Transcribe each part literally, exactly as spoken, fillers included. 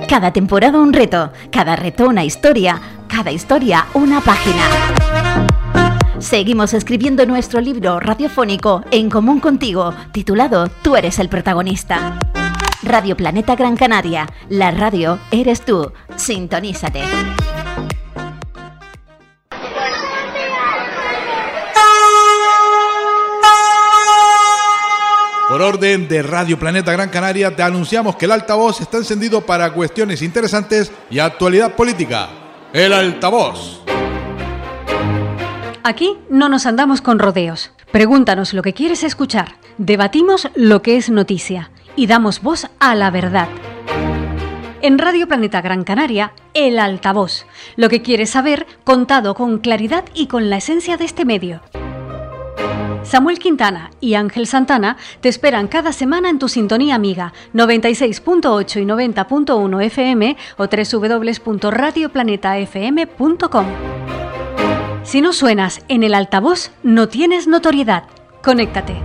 Cada temporada un reto, cada reto una historia, cada historia una página. Seguimos escribiendo nuestro libro radiofónico En Común Contigo, titulado Tú eres el protagonista. Radio Planeta Gran Canaria, la radio eres tú. Sintonízate. Por orden de Radio Planeta Gran Canaria, te anunciamos que el altavoz está encendido para cuestiones interesantes y actualidad política. El altavoz. Aquí no nos andamos con rodeos. Pregúntanos lo que quieres escuchar. Debatimos lo que es noticia y damos voz a la verdad. En Radio Planeta Gran Canaria, el altavoz. Lo que quieres saber, contado con claridad y con la esencia de este medio. Samuel Quintana y Ángel Santana te esperan cada semana en tu sintonía amiga noventa y seis punto ocho y noventa punto uno F M o doble u doble u doble u punto radio planeta f m punto com. Si no suenas en el altavoz, no tienes notoriedad. Conéctate.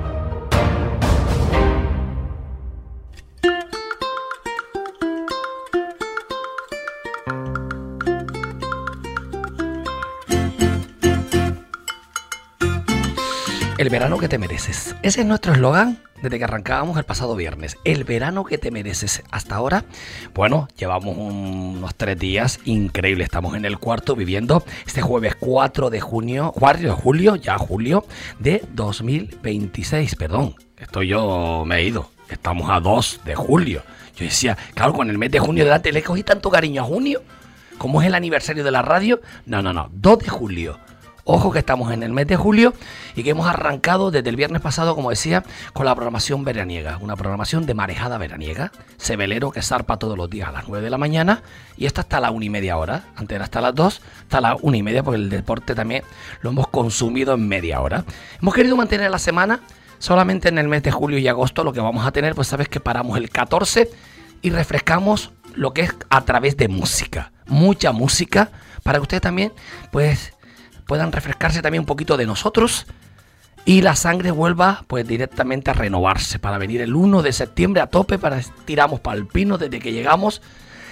El verano que te mereces. Ese es nuestro eslogan desde que arrancábamos el pasado viernes. El verano que te mereces. Hasta ahora, bueno, llevamos unos tres días increíbles. Estamos en el cuarto viviendo este jueves cuatro de junio, cuatro de julio, ya julio de dos mil veintiséis. Perdón, estoy yo, me he ido. Estamos a dos de julio. Yo decía, claro, con el mes de junio delante le cogí tanto cariño a junio. ¿Cómo es el aniversario de la radio? No, no, no, dos de julio. Ojo que estamos en el mes de julio y que hemos arrancado desde el viernes pasado, como decía, con la programación veraniega. Una programación de marejada veraniega. Ese velero que zarpa todos los días a las nueve de la mañana y esta hasta la una y media hora. Antes era hasta las dos, hasta las una y media, porque el deporte también lo hemos consumido en media hora. Hemos querido mantener la semana solamente en el mes de julio y agosto. Lo que vamos a tener, pues sabes que paramos el catorce y refrescamos lo que es a través de música. Mucha música para que ustedes también, pues, puedan refrescarse también un poquito de nosotros y la sangre vuelva pues directamente a renovarse para venir el uno de septiembre a tope, para tiramos para el pino desde que llegamos.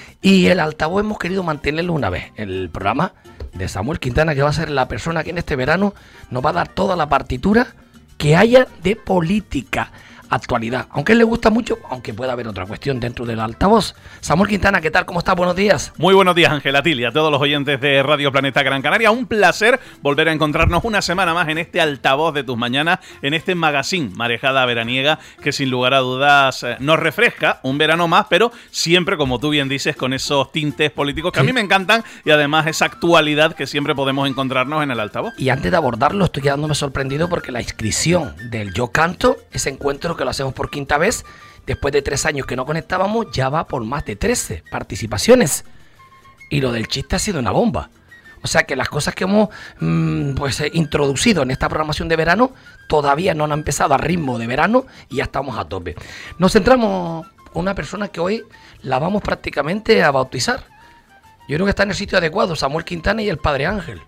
Y el altavoz hemos querido mantenerlo una vez, el programa de Samuel Quintana, que va a ser la persona que en este verano nos va a dar toda la partitura que haya de política, actualidad, aunque a él le gusta mucho, aunque pueda haber otra cuestión dentro del altavoz. Samuel Quintana, ¿qué tal? ¿Cómo estás? Buenos días. Muy buenos días, Ángela Til, y a todos los oyentes de Radio Planeta Gran Canaria. Un placer volver a encontrarnos una semana más en este altavoz de tus mañanas, en este magazine Marejada Veraniega, que sin lugar a dudas nos refresca un verano más, pero siempre, como tú bien dices, con esos tintes políticos que sí, a mí me encantan, y además esa actualidad que siempre podemos encontrarnos en el altavoz. Y antes de abordarlo, estoy quedándome sorprendido porque la inscripción del Yo Canto, ese encuentro que lo hacemos por quinta vez, después de tres años que no conectábamos, ya va por más de trece participaciones. Y lo del chiste ha sido una bomba. O sea que las cosas que hemos mmm, pues, eh, introducido en esta programación de verano todavía no han empezado a ritmo de verano y ya estamos a tope. Nos centramos con una persona que hoy la vamos prácticamente a bautizar. Yo creo que está en el sitio adecuado, Samuel Quintana y el Padre Ángel.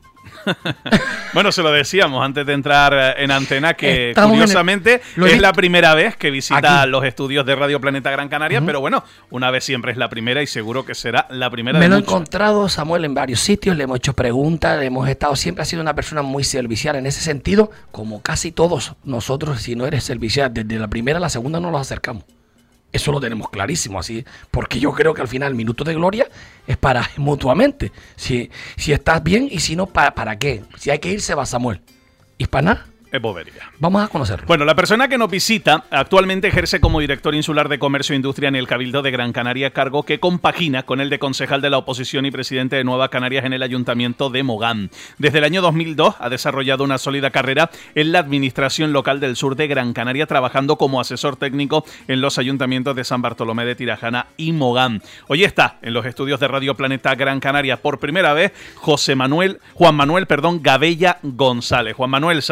Bueno, se lo decíamos antes de entrar en antena que Estamos curiosamente el... es la primera vez que visita aquí los estudios de Radio Planeta Gran Canaria, uh-huh. pero bueno, una vez siempre es la primera y seguro que será la primera. Me de lo he muchos. encontrado, Samuel, en varios sitios, le hemos hecho preguntas, le hemos estado, siempre ha sido una persona muy servicial en ese sentido, como casi todos nosotros. Si no eres servicial desde la primera a la segunda no nos acercamos. Eso lo tenemos clarísimo, así, porque yo creo que al final el minuto de gloria es para mutuamente. Si, si estás bien y si no, ¿para, para qué? Si hay que irse, va Samuel. ¿Hispana? Es bobería. Vamos a conocerlo. Bueno, la persona que nos visita actualmente ejerce como director insular de Comercio e Industria en el Cabildo de Gran Canaria, cargo que compagina con el de concejal de la oposición y presidente de Nueva Canarias en el Ayuntamiento de Mogán. Desde el año dos mil dos ha desarrollado una sólida carrera en la administración local del sur de Gran Canaria, trabajando como asesor técnico en los ayuntamientos de San Bartolomé de Tirajana y Mogán. Hoy está en los estudios de Radio Planeta Gran Canaria por primera vez José Manuel, Juan Manuel, perdón, Gabella González. Juan Manuel, saludos, muy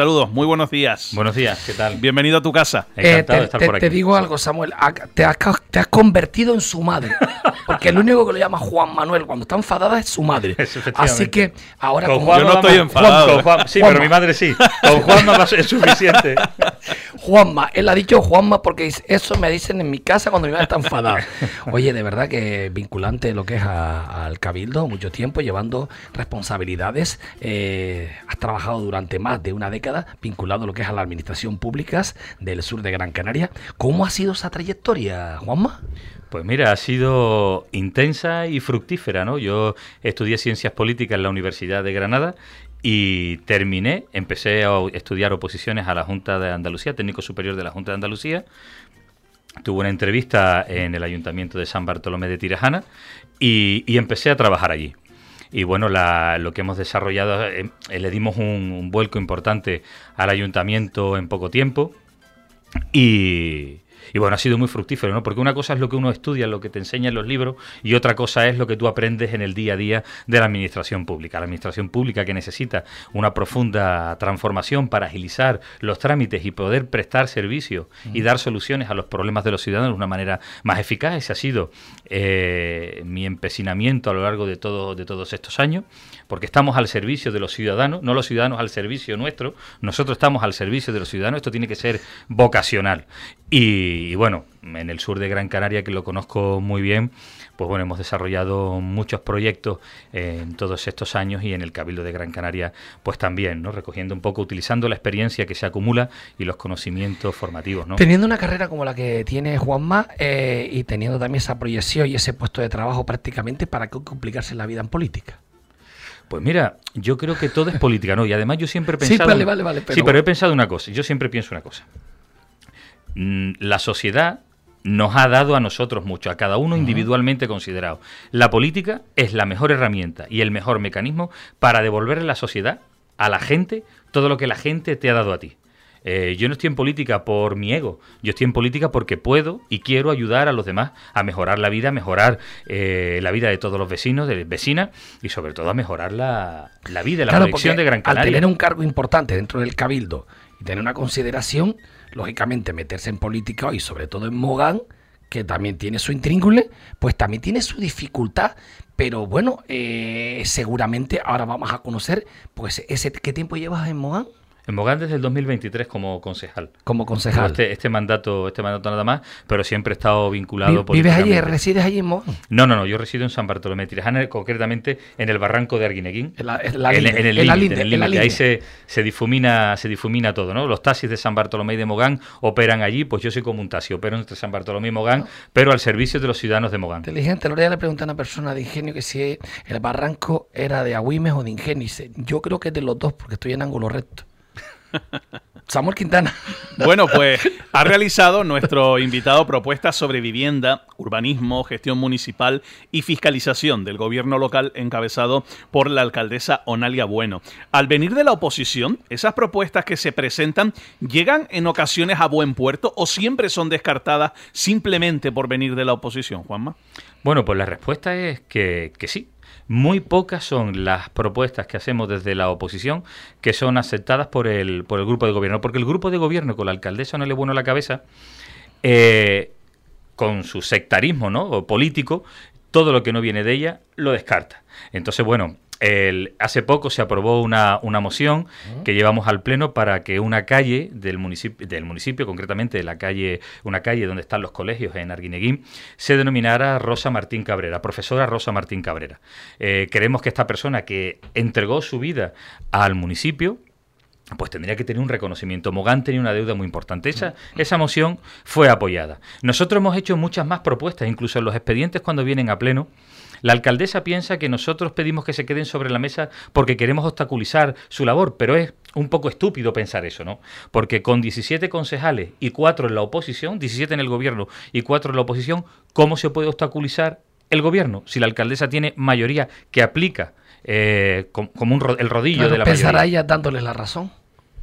buenos días. Buenos días, ¿qué tal? Bienvenido a tu casa. Encantado Eh, te, de estar te, por aquí. te digo algo, Samuel, te has, te has convertido en su madre, porque el único que lo llama Juan Manuel cuando está enfadada es su madre. Efectivamente. Así que ahora Con como Juan Yo no vamos- estoy enfadado. Juan- con Juan- sí, Juanma. pero mi madre sí. Con Juanma es suficiente. Juanma, él ha dicho Juanma porque eso me dicen en mi casa cuando mi madre está enfadada. Oye, de verdad que vinculante lo que es a- al Cabildo, mucho tiempo llevando responsabilidades. Eh, has trabajado durante más de una década vinculado a lo que es a la administración pública del sur de Gran Canaria. ¿Cómo ha sido esa trayectoria, Juanma? Pues mira, ha sido intensa y fructífera, ¿no? Yo estudié Ciencias Políticas en la Universidad de Granada y terminé, empecé a estudiar oposiciones a la Junta de Andalucía, técnico superior de la Junta de Andalucía. Tuve una entrevista en el Ayuntamiento de San Bartolomé de Tirajana y, y empecé a trabajar allí. Y bueno, la, lo que hemos desarrollado, eh, le dimos un, un vuelco importante al ayuntamiento en poco tiempo y... Y bueno, ha sido muy fructífero, ¿no? Porque una cosa es lo que uno estudia, lo que te enseña en los libros, y otra cosa es lo que tú aprendes en el día a día de la administración pública. La administración pública que necesita una profunda transformación para agilizar los trámites y poder prestar servicios y dar soluciones a los problemas de los ciudadanos de una manera más eficaz. Ese ha sido eh, mi empecinamiento a lo largo de, todo, de todos estos años, porque estamos al servicio de los ciudadanos, no los ciudadanos al servicio nuestro, nosotros estamos al servicio de los ciudadanos, esto tiene que ser vocacional. Y, y bueno, en el sur de Gran Canaria, que lo conozco muy bien, pues bueno, hemos desarrollado muchos proyectos en todos estos años y en el Cabildo de Gran Canaria pues también, ¿no? Recogiendo un poco, utilizando la experiencia que se acumula y los conocimientos formativos, ¿no? Teniendo una carrera como la que tiene Juanma eh, y teniendo también esa proyección y ese puesto de trabajo prácticamente, ¿para qué complicarse la vida en política? Pues mira, yo creo que todo es política, ¿no? Y además yo siempre he Sí, pensado... vale, vale, vale, pero- Sí, pero he pensado una cosa, yo siempre pienso una cosa. Mm, La sociedad nos ha dado a nosotros mucho, a cada uno individualmente considerado. La política es la mejor herramienta y el mejor mecanismo para devolverle a la sociedad, a la gente, todo lo que la gente te ha dado a ti. Eh, yo no estoy en política por mi ego, yo estoy en política porque puedo y quiero ayudar a los demás a mejorar la vida, a mejorar eh, la vida de todos los vecinos, de las vecinas y sobre todo a mejorar la, la vida, la Claro, proyección porque de Gran Canaria. al tener un cargo importante dentro del Cabildo y tener una consideración, lógicamente meterse en política y sobre todo en Mogán, que también tiene su intríngulis, pues también tiene su dificultad. Pero bueno, eh, seguramente ahora vamos a conocer, pues ese ¿qué tiempo llevas en Mogán? En Mogán desde el dos mil veintitrés como concejal. Como concejal. Este, este mandato este mandato nada más, pero siempre he estado vinculado Vi- ¿Vives políticamente. allí, resides allí en Mogán? No, no, no, yo resido en San Bartolomé de Tirajana, concretamente en el barranco de Arguineguín. En la, en la En, linde, en el en la límite, linde, en el en la límite. Ahí linde. se, se difumina se difumina todo, ¿no? Los taxis de San Bartolomé y de Mogán operan allí, pues yo soy como un taxi, opero entre San Bartolomé y Mogán, pero al servicio de los ciudadanos de Mogán. Inteligente. El otro día le pregunté a una persona de Ingenio que si el barranco era de Agüimes o de Ingenio. Y dice, yo creo que es de los dos porque estoy en ángulo recto. Samuel Quintana. Bueno, pues ha realizado nuestro invitado propuestas sobre vivienda, urbanismo, gestión municipal y fiscalización del gobierno local encabezado por la alcaldesa Onalia Bueno. Al venir de la oposición, ¿esas propuestas que se presentan llegan en ocasiones a buen puerto o siempre son descartadas simplemente por venir de la oposición, Juanma? Bueno, pues la respuesta es que, que sí. Muy pocas son las propuestas que hacemos desde la oposición que son aceptadas por el, por el grupo de gobierno. Porque el grupo de gobierno, con la alcaldesa Onalia Bueno a la cabeza, eh, con su sectarismo, ¿no?, o político, todo lo que no viene de ella lo descarta. Entonces, bueno, el, hace poco se aprobó una, una moción que llevamos al pleno para que una calle del municipio, del municipio, concretamente la calle, una calle donde están los colegios en Arguineguín, se denominara Rosa Martín Cabrera, profesora Rosa Martín Cabrera. Eh, queremos que esta persona que entregó su vida al municipio, pues tendría que tener un reconocimiento. Mogán tenía una deuda muy importante. Esa, esa moción fue apoyada. Nosotros hemos hecho muchas más propuestas, incluso en los expedientes cuando vienen a pleno. La alcaldesa piensa que nosotros pedimos que se queden sobre la mesa porque queremos obstaculizar su labor, pero es un poco estúpido pensar eso, ¿no? Porque con diecisiete concejales y cuatro en la oposición, diecisiete en el gobierno y cuatro en la oposición, ¿cómo se puede obstaculizar el gobierno si la alcaldesa tiene mayoría que aplica eh, como un, el rodillo Claro, de la pensará mayoría? ella dándoles la razón.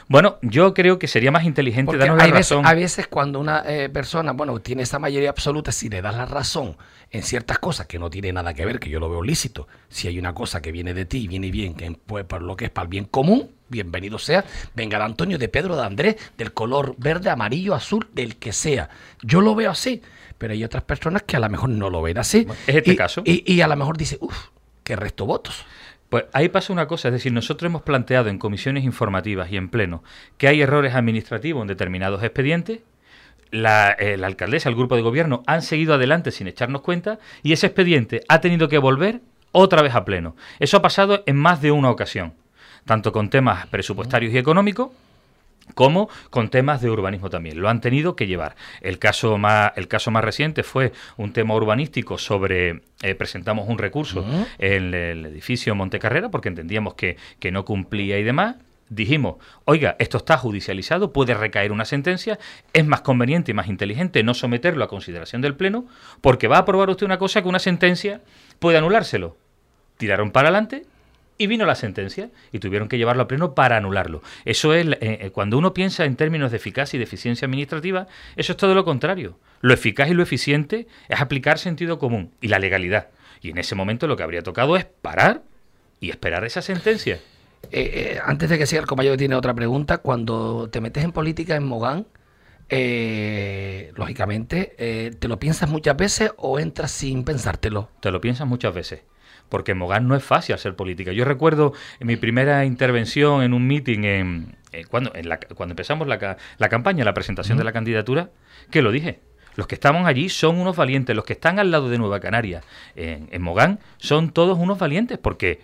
Bueno, yo creo que sería más inteligente Porque darnos la hay veces, razón. hay veces cuando una eh, persona, bueno, tiene esa mayoría absoluta, si le das la razón en ciertas cosas que no tiene nada que ver, que yo lo veo lícito, si hay una cosa que viene de ti y viene bien, que pues, por lo que es para el bien común, bienvenido sea, venga de Antonio, de Pedro, de Andrés, del color verde, amarillo, azul, del que sea. Yo lo veo así, pero hay otras personas que a lo mejor no lo ven así. Es este y, caso. Y, y a lo mejor dice, uff, que resto votos. Pues ahí pasa una cosa, es decir, nosotros hemos planteado en comisiones informativas y en pleno que hay errores administrativos en determinados expedientes. La, eh, la alcaldesa, el grupo de gobierno han seguido adelante sin echarnos cuenta y ese expediente ha tenido que volver otra vez a pleno. Eso ha pasado en más de una ocasión, tanto con temas presupuestarios y económicos como con temas de urbanismo también. Lo han tenido que llevar. El caso más, el caso más reciente fue un tema urbanístico sobre... Eh, presentamos un recurso uh-huh. en el edificio Montecarrera porque entendíamos que, que no cumplía y demás. Dijimos, oiga, esto está judicializado, puede recaer una sentencia, es más conveniente y más inteligente no someterlo a consideración del Pleno porque va a aprobar usted una cosa que una sentencia puede anulárselo. Tiraron para adelante y vino la sentencia y tuvieron que llevarlo a pleno para anularlo. Eso es, eh, cuando uno piensa en términos de eficacia y de eficiencia administrativa, eso es todo lo contrario. Lo eficaz y lo eficiente es aplicar sentido común y la legalidad. Y en ese momento lo que habría tocado es parar y esperar esa sentencia. Eh, eh, antes de que siga el compañero tiene otra pregunta. Cuando te metes en política en Mogán, eh, lógicamente, eh, ¿te lo piensas muchas veces o entras sin pensártelo? Te lo piensas muchas veces. Porque en Mogán no es fácil hacer política. Yo recuerdo en mi primera intervención en un meeting, en, en, cuando, en la, cuando empezamos la, la campaña, la presentación uh-huh. de la candidatura, que lo dije. Los que estamos allí son unos valientes. Los que están al lado de Nueva Canaria, en, en Mogán, son todos unos valientes porque,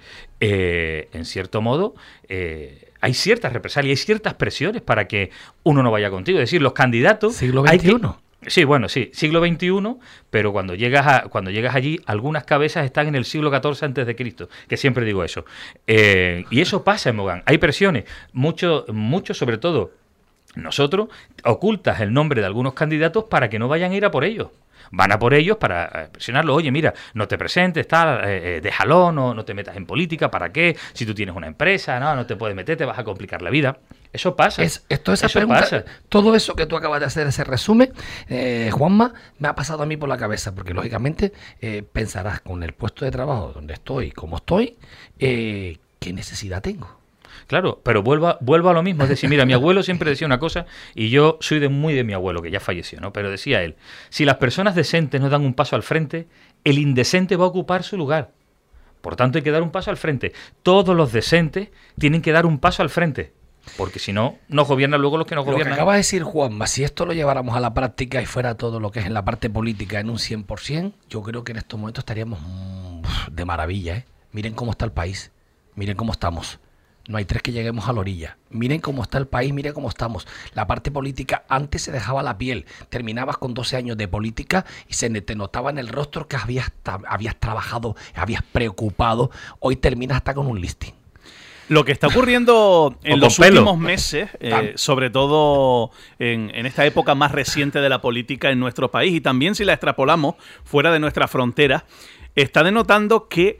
eh, en cierto modo, eh, hay ciertas represalias, hay ciertas presiones para que uno no vaya contigo. Es decir, los candidatos... Siglo veintiuno. Sí, bueno, sí, siglo veintiuno, pero cuando llegas a, cuando llegas allí, algunas cabezas están en el siglo catorce antes de Cristo, que siempre digo eso. Eh, y eso pasa en Mogán. Hay presiones, mucho, mucho sobre todo nosotros, ocultas el nombre de algunos candidatos para que no vayan a ir a por ellos. Van a por ellos para presionarlos. Oye, mira, no te presentes, tal, eh, déjalo, no, no te metas en política, ¿para qué? Si tú tienes una empresa, no, no te puedes meter, te vas a complicar la vida. Eso pasa. Es, esto, esa eso pregunta, pasa. Todo eso que tú acabas de hacer, ese resumen, eh, Juanma, me ha pasado a mí por la cabeza, porque lógicamente eh, pensarás con el puesto de trabajo donde estoy, como estoy, eh, ¿qué necesidad tengo? Claro, pero vuelvo a, vuelvo a lo mismo. Es decir, mira, mi abuelo siempre decía una cosa, y yo soy de muy de mi abuelo, que ya falleció, ¿no? Pero decía él, si las personas decentes no dan un paso al frente, el indecente va a ocupar su lugar. Por tanto, hay que dar un paso al frente. Todos los decentes tienen que dar un paso al frente. Porque si no, nos gobiernan luego los que nos gobiernan. Lo que acaba de decir Juanma, si esto lo lleváramos a la práctica y fuera todo lo que es en la parte política en un cien por ciento, yo creo que en estos momentos estaríamos mmm, de maravilla, ¿eh? Miren cómo está el país, miren cómo estamos. No hay tres que lleguemos a la orilla. Miren cómo está el país, miren cómo estamos. La parte política antes se dejaba la piel. Terminabas con doce años de política y se te notaba en el rostro que habías, habías trabajado, habías preocupado. Hoy terminas hasta con un listing. Lo que está ocurriendo en los pelo. últimos meses, eh, sobre todo en, en esta época más reciente de la política en nuestro país, y también si la extrapolamos fuera de nuestra frontera, está denotando que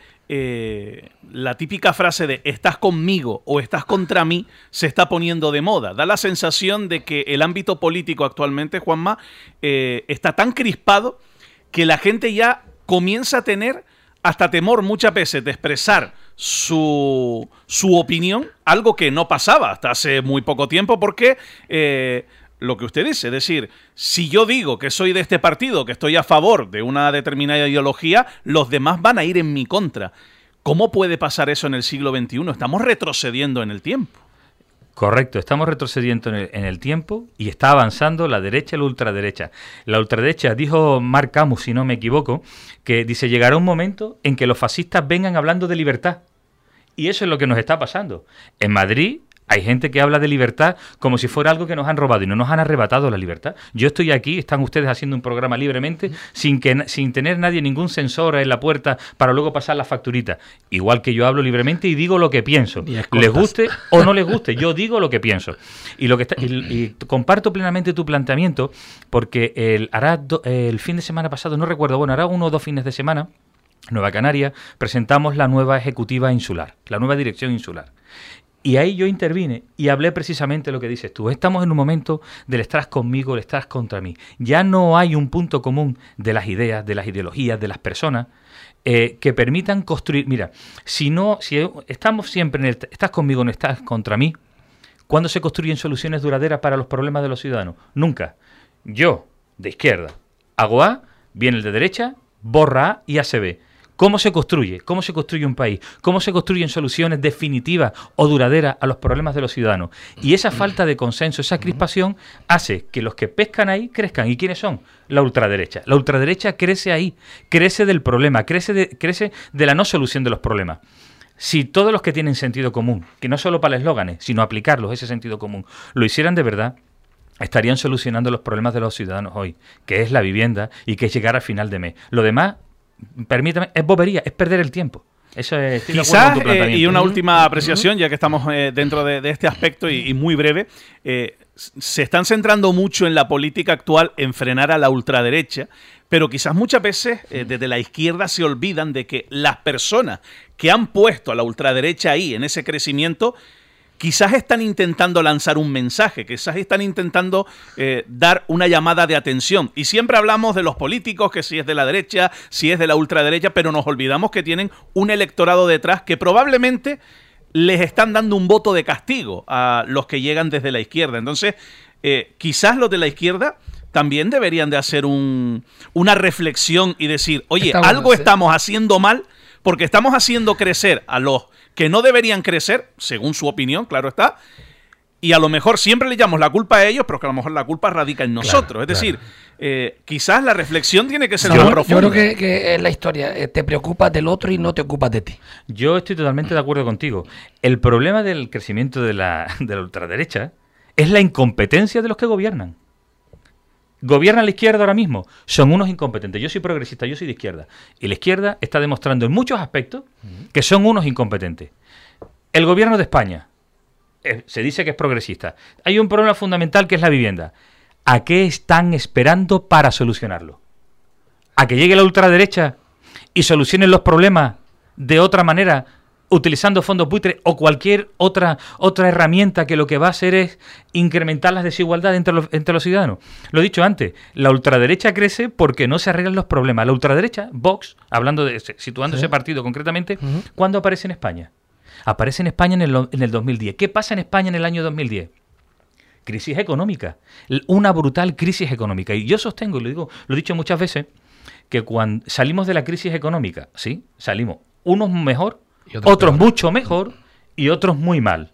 eh, la típica frase de estás conmigo o estás contra mí se está poniendo de moda. Da la sensación de que el ámbito político actualmente, Juanma, eh, está tan crispado que la gente ya comienza a tener hasta temor muchas veces de expresar su, su opinión, algo que no pasaba hasta hace muy poco tiempo, porque eh, lo que usted dice, es decir, si yo digo que soy de este partido, que estoy a favor de una determinada ideología, los demás van a ir en mi contra. ¿Cómo puede pasar eso en el siglo veintiuno? Estamos retrocediendo en el tiempo. Correcto, estamos retrocediendo en el, en el tiempo y está avanzando la derecha y la ultraderecha. La ultraderecha, dijo Marc Camus, si no me equivoco, que dice, llegará un momento en que los fascistas vengan hablando de libertad. Y eso es lo que nos está pasando. En Madrid hay gente que habla de libertad como si fuera algo que nos han robado y no nos han arrebatado la libertad. Yo estoy aquí, están ustedes haciendo un programa libremente sin que sin tener nadie ningún sensor en la puerta para luego pasar la facturita. Igual que yo hablo libremente y digo lo que pienso. Les guste o no les guste, yo digo lo que pienso. Y lo que está, y, y comparto plenamente tu planteamiento porque el, hará do, el fin de semana pasado, no recuerdo, bueno, hará uno o dos fines de semana, Nueva Canaria, presentamos la nueva ejecutiva insular, la nueva dirección insular. Y ahí yo intervine y hablé precisamente lo que dices tú. Estamos en un momento del estás conmigo, el estás contra mí. Ya no hay un punto común de las ideas, de las ideologías, de las personas eh, que permitan construir. Mira, si no, si estamos siempre en el estás conmigo, no estás contra mí, ¿cuándo se construyen soluciones duraderas para los problemas de los ciudadanos? Nunca. Yo, de izquierda, hago A, viene el de derecha, borra A y hace B. ¿Cómo se construye? ¿Cómo se construye un país? ¿Cómo se construyen soluciones definitivas o duraderas a los problemas de los ciudadanos? Y esa falta de consenso, esa crispación, hace que los que pescan ahí crezcan. ¿Y quiénes son? La ultraderecha. La ultraderecha crece ahí, crece del problema, crece de, crece de la no solución de los problemas. Si todos los que tienen sentido común, que no solo para eslóganes, sino aplicarlos, ese sentido común, lo hicieran de verdad, estarían solucionando los problemas de los ciudadanos hoy, que es la vivienda y que es llegar al final de mes. Lo demás, permítame, es bobería, es perder el tiempo. Eso es, estoy Quizás, eh, y una última apreciación, ya que estamos eh, dentro de, de este aspecto y, y muy breve, eh, se están centrando mucho en la política actual en frenar a la ultraderecha, pero quizás muchas veces eh, desde la izquierda se olvidan de que las personas que han puesto a la ultraderecha ahí, en ese crecimiento, quizás están intentando lanzar un mensaje, quizás están intentando eh, dar una llamada de atención. Y siempre hablamos de los políticos, que si es de la derecha, si es de la ultraderecha, pero nos olvidamos que tienen un electorado detrás que probablemente les están dando un voto de castigo a los que llegan desde la izquierda. Entonces, eh, quizás los de la izquierda también deberían de hacer un, una reflexión y decir, oye, estamos algo hacer. estamos haciendo mal porque estamos haciendo crecer a los que no deberían crecer, según su opinión, claro está, y a lo mejor siempre le echamos la culpa a ellos, pero que a lo mejor la culpa radica en nosotros. Claro, es decir, claro. eh, quizás la reflexión tiene que ser no, más profunda. Yo creo que, que es la historia, eh, te preocupas del otro y no te ocupas de ti. Yo estoy totalmente de acuerdo contigo. El problema del crecimiento de la, de la ultraderecha es la incompetencia de los que gobiernan. Gobiernan la izquierda ahora mismo, son unos incompetentes. Yo soy progresista, yo soy de izquierda. Y la izquierda está demostrando en muchos aspectos que son unos incompetentes. El gobierno de España eh, se dice que es progresista. Hay un problema fundamental que es la vivienda. ¿A qué están esperando para solucionarlo? ¿A que llegue la ultraderecha y solucionen los problemas de otra manera, utilizando fondos buitres o cualquier otra otra herramienta que lo que va a hacer es incrementar las desigualdades entre los, entre los ciudadanos? Lo he dicho antes, la ultraderecha crece porque no se arreglan los problemas. La ultraderecha, Vox, hablando de situando sí. ese partido concretamente, uh-huh. ¿cuándo aparece en España? Aparece en España en el, en el dos mil diez. ¿Qué pasa en España en el año dos mil diez? Crisis económica, una brutal crisis económica. Y yo sostengo, y lo digo, lo he dicho muchas veces, que cuando salimos de la crisis económica, sí, salimos unos mejor, otros, otros mucho mejor y otros muy mal.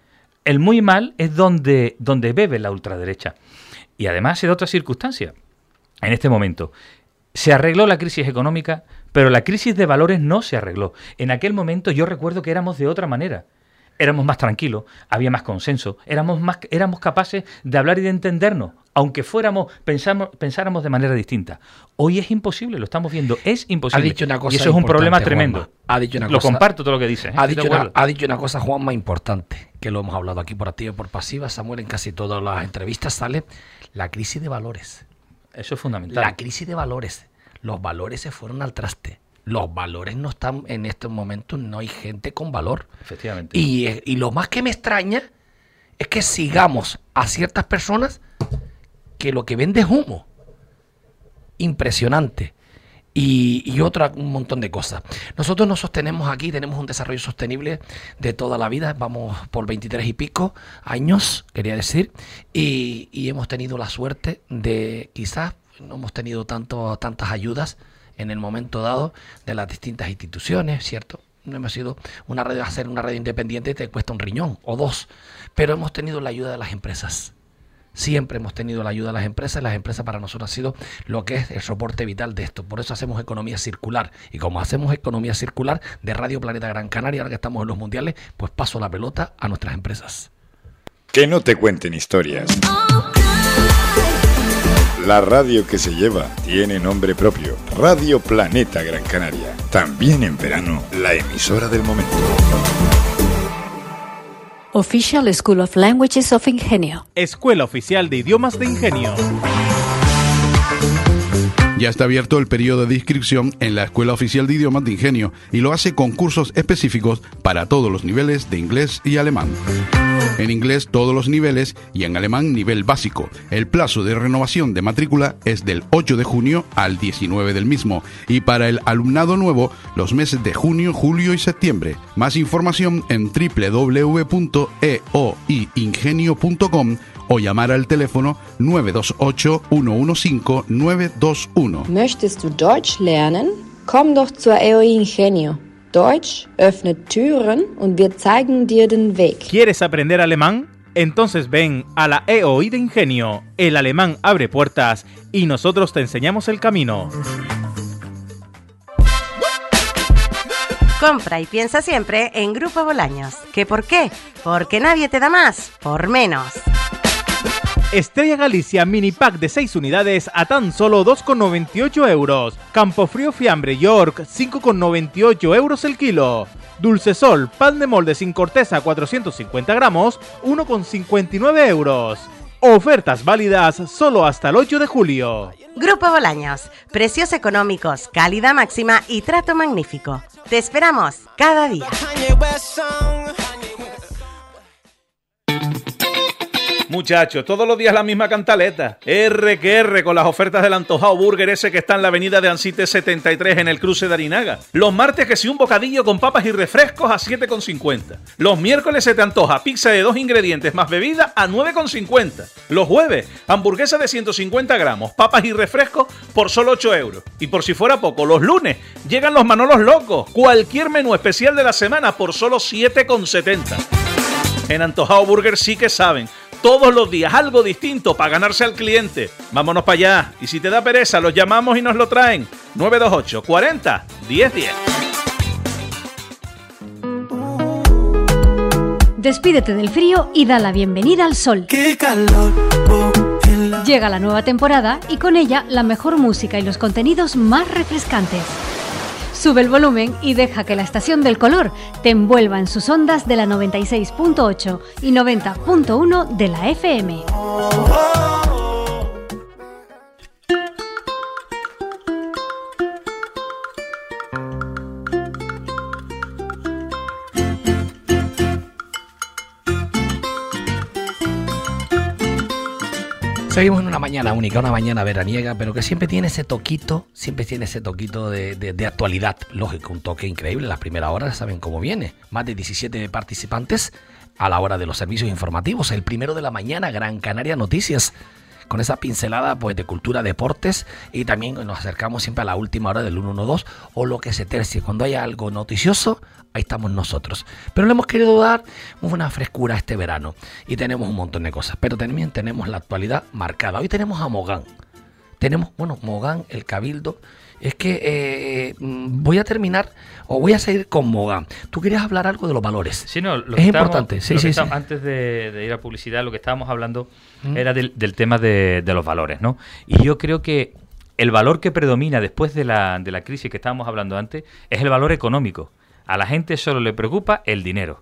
El muy mal es donde, donde bebe la ultraderecha. Y además se da otra circunstancia. En este momento se arregló la crisis económica, pero la crisis de valores no se arregló. En aquel momento yo recuerdo que éramos de otra manera. Éramos más tranquilos, había más consenso, éramos más, éramos capaces de hablar y de entendernos, aunque fuéramos, pensamos, pensáramos de manera distinta. Hoy es imposible, lo estamos viendo, es imposible. Ha dicho una cosa y eso es un problema tremendo. Juanma. Ha dicho una lo cosa, comparto todo lo que dice. ¿eh? Ha dicho, una, ha dicho una cosa, Juanma, importante, que lo hemos hablado aquí por activa y por pasiva. Samuel, en casi todas las entrevistas sale la crisis de valores. Eso es fundamental. La crisis de valores. Los valores se fueron al traste. Los valores no están, en estos momentos no hay gente con valor. Efectivamente. Y, y lo más que me extraña es que sigamos a ciertas personas que lo que vende es humo. Impresionante. Y, y otra, un montón de cosas. Nosotros nos sostenemos aquí, tenemos un desarrollo sostenible de toda la vida, vamos por veintitrés y pico años, quería decir, y, y hemos tenido la suerte de, quizás no hemos tenido tanto, tantas ayudas en el momento dado de las distintas instituciones, ¿cierto? No hemos sido una radio, hacer una radio independiente te cuesta un riñón o dos, pero hemos tenido la ayuda de las empresas. Siempre hemos tenido la ayuda de las empresas. Las empresas para nosotros han sido lo que es el soporte vital de esto. Por eso hacemos economía circular. Y como hacemos economía circular de Radio Planeta Gran Canaria, ahora que estamos en los mundiales, pues paso la pelota a nuestras empresas. Que no te cuenten historias. La radio que se lleva tiene nombre propio, Radio Planeta Gran Canaria. También en verano, la emisora del momento. Official School of Languages of Ingenio. Escuela Oficial de Idiomas de Ingenio. Ya está abierto el periodo de inscripción en la Escuela Oficial de Idiomas de Ingenio y lo hace con cursos específicos para todos los niveles de inglés y alemán. En inglés todos los niveles y en alemán nivel básico. El plazo de renovación de matrícula es del ocho de junio al diecinueve del mismo y para el alumnado nuevo los meses de junio, julio y septiembre. Más información en doble u doble u doble u punto e o i ingenio punto com o llamar al teléfono nueve dos ocho, uno uno cinco, nueve dos uno. Möchtest du Deutsch lernen? Komm doch zur E O I Ingenio. Deutsch öffnet Türen und wir zeigen dir den Weg. ¿Quieres aprender alemán? Entonces ven a la E O I de Ingenio. El alemán abre puertas y nosotros te enseñamos el camino. Compra y piensa siempre en Grupo Bolaños. ¿Qué por qué? Porque nadie te da más por menos. Estrella Galicia Mini Pack de seis unidades a tan solo dos con noventa y ocho euros. Campofrío Fiambre York cinco con noventa y ocho euros el kilo. Dulce Sol pan de molde sin corteza cuatrocientos cincuenta gramos uno con cincuenta y nueve euros. Ofertas válidas solo hasta el ocho de julio. Grupo Bolaños. Precios económicos, calidad máxima y trato magnífico. Te esperamos cada día. Muchachos, todos los días la misma cantaleta. R que R con las ofertas del Antojao Burger ese que está en la avenida de Ansite setenta y tres en el cruce de Arinaga. Los martes que si un bocadillo con papas y refrescos a siete con cincuenta. Los miércoles se te antoja pizza de dos ingredientes más bebida a nueve con cincuenta. Los jueves, hamburguesa de ciento cincuenta gramos, papas y refrescos por solo ocho euros. Y por si fuera poco, los lunes llegan los Manolos Locos. Cualquier menú especial de la semana por solo siete con setenta. En Antojao Burger sí que saben. Todos los días algo distinto para ganarse al cliente. Vámonos para allá. Y si te da pereza, los llamamos y nos lo traen. nueve dos ocho, cuarenta, diez diez. Despídete del frío y da la bienvenida al sol. ¡Qué calor! Llega la nueva temporada y con ella la mejor música y los contenidos más refrescantes. Sube el volumen y deja que la estación del color te envuelva en sus ondas de la noventa y seis punto ocho y noventa punto uno de la F M. Seguimos en una mañana única, una mañana veraniega, pero que siempre tiene ese toquito, siempre tiene ese toquito de, de, de actualidad. Lógico, un toque increíble. Las primeras horas saben cómo viene. Más de diecisiete participantes a la hora de los servicios informativos. El primero de la mañana, Gran Canaria Noticias. Con esa pincelada pues de cultura, deportes, y también nos acercamos siempre a la última hora del ciento doce o lo que se tercie. Cuando haya algo noticioso, ahí estamos nosotros. Pero le hemos querido dar una frescura este verano y tenemos un montón de cosas, pero también tenemos la actualidad marcada. Hoy tenemos a Mogán. Tenemos, bueno, Mogán, el Cabildo. Es que eh, voy a terminar o voy a seguir con Mogán. Tú querías hablar algo de los valores. Sí, no, lo es que importante. Sí, lo sí, que sí. Estamos, antes de, de ir a publicidad, lo que estábamos hablando ¿Mm? era del, del tema de, de los valores, ¿no? Y yo creo que el valor que predomina después de la, de la crisis que estábamos hablando antes es el valor económico. A la gente solo le preocupa el dinero,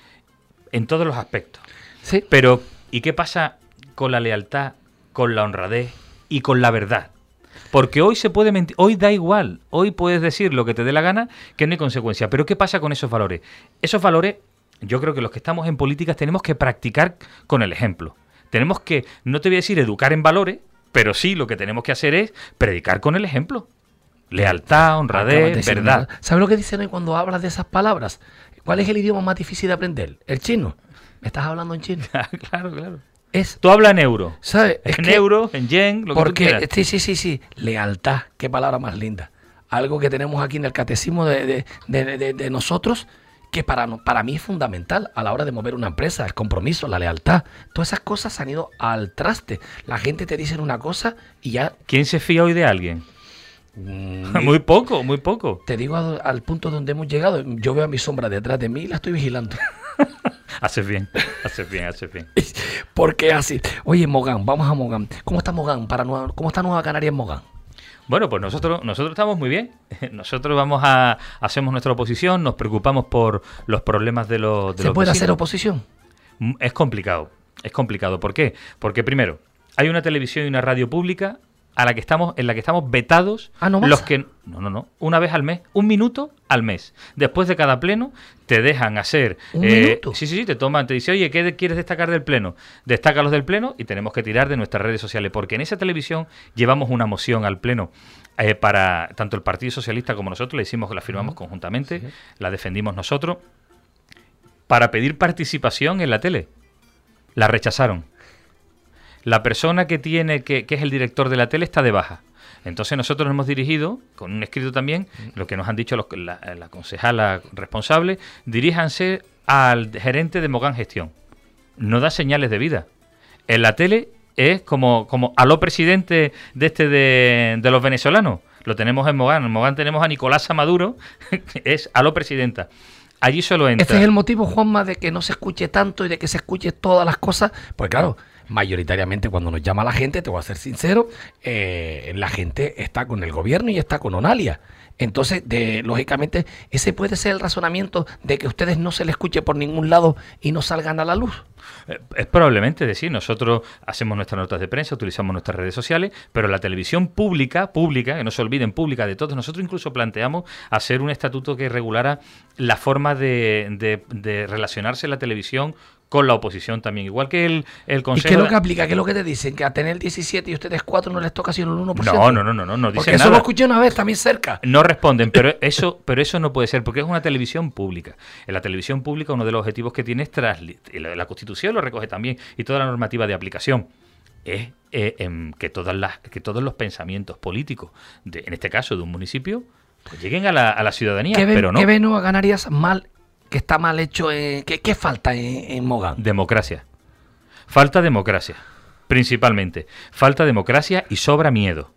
en todos los aspectos. Sí. Pero, ¿y qué pasa con la lealtad, con la honradez y con la verdad? Porque hoy se puede mentir, hoy da igual, hoy puedes decir lo que te dé la gana, que no hay consecuencia. Pero ¿qué pasa con esos valores? Esos valores, yo creo que los que estamos en políticas tenemos que practicar con el ejemplo. Tenemos que, no te voy a decir educar en valores, pero sí lo que tenemos que hacer es predicar con el ejemplo. Lealtad, honradez, verdad. ¿Sabes lo que dicen hoy cuando hablas de esas palabras? ¿Cuál es el idioma más difícil de aprender? El chino. ¿Me estás hablando en chino? Claro, claro. Es, tú hablas en euro. ¿Sabes? Es en que, euro, en yen, lo porque, que tú quieras. Sí, sí, sí, sí. Lealtad. Qué palabra más linda. Algo que tenemos aquí en el catecismo de, de, de, de, de nosotros, que para, para mí es fundamental a la hora de mover una empresa. El compromiso, la lealtad. Todas esas cosas han ido al traste. La gente te dice una cosa y ya... ¿Quién se fía hoy de alguien? Mm, muy poco, muy poco. Te digo al, al punto donde hemos llegado. Yo veo a mi sombra detrás de mí y la estoy vigilando. Haces bien, haces bien, haces bien. ¿Por qué así? Oye, Mogán, vamos a Mogán. ¿Cómo está Mogán? Para Nueva, ¿Cómo está Nueva Canaria en Mogán? Bueno, pues nosotros nosotros estamos muy bien. Nosotros vamos a hacemos nuestra oposición, nos preocupamos por los problemas de los de ¿Se los puede vecinos. hacer oposición? Es complicado, es complicado. ¿Por qué? Porque primero, hay una televisión y una radio pública a la que estamos, en la que estamos vetados ah, ¿no los que no, no, no, una vez al mes, un minuto al mes. Después de cada pleno te dejan hacer un eh, minuto. Sí, sí, sí, te toman, te dice, oye, ¿qué quieres destacar del pleno? Destaca los del pleno y tenemos que tirar de nuestras redes sociales, porque en esa televisión llevamos una moción al pleno eh, para tanto el Partido Socialista como nosotros, la hicimos, la firmamos uh-huh. conjuntamente, sí. la defendimos nosotros, para pedir participación en la tele. La rechazaron. La persona que tiene que, que es el director de la tele está de baja. Entonces nosotros nos hemos dirigido, con un escrito también, lo que nos han dicho los, la, la concejala responsable, diríjanse al gerente de Mogán Gestión. No da señales de vida. En la tele es como, como aló presidente de este de, de los venezolanos. Lo tenemos en Mogán. En Mogán tenemos a Nicolasa Maduro, es aló presidenta. Allí solo entra. Ese es el motivo, Juanma, de que no se escuche tanto y de que se escuche todas las cosas. Pues claro, mayoritariamente cuando nos llama la gente, te voy a ser sincero, eh, la gente está con el gobierno y está con Onalia. Entonces, de, lógicamente, ese puede ser el razonamiento de que a ustedes no se les escuche por ningún lado y no salgan a la luz. Eh, es probablemente decir, nosotros hacemos nuestras notas de prensa, utilizamos nuestras redes sociales, pero la televisión pública, pública, que no se olviden, pública de todos, nosotros incluso planteamos hacer un estatuto que regulara la forma de, de, de relacionarse la televisión con la oposición también, igual que el, el Consejo... ¿Y qué es lo que aplica? ¿Qué es lo que te dicen? ¿Que a tener diecisiete y ustedes cuatro no les toca sino el uno por ciento? No, no, no, no, no, no dicen porque eso nada. lo escuché una vez también cerca. No responden, pero eso, pero eso no puede ser, porque es una televisión pública. En la televisión pública uno de los objetivos que tiene es, tras, la Constitución lo recoge también, y toda la normativa de aplicación, es eh, en que, todas las, que todos los pensamientos políticos, de, en este caso de un municipio, pues lleguen a la, a la ciudadanía, ¿Qué ven, pero no. ¿Qué ven a Canarias mal? Que está mal hecho, eh, ¿qué, ¿qué falta en, en Mogán? Democracia. Falta democracia, principalmente. Falta democracia y sobra miedo.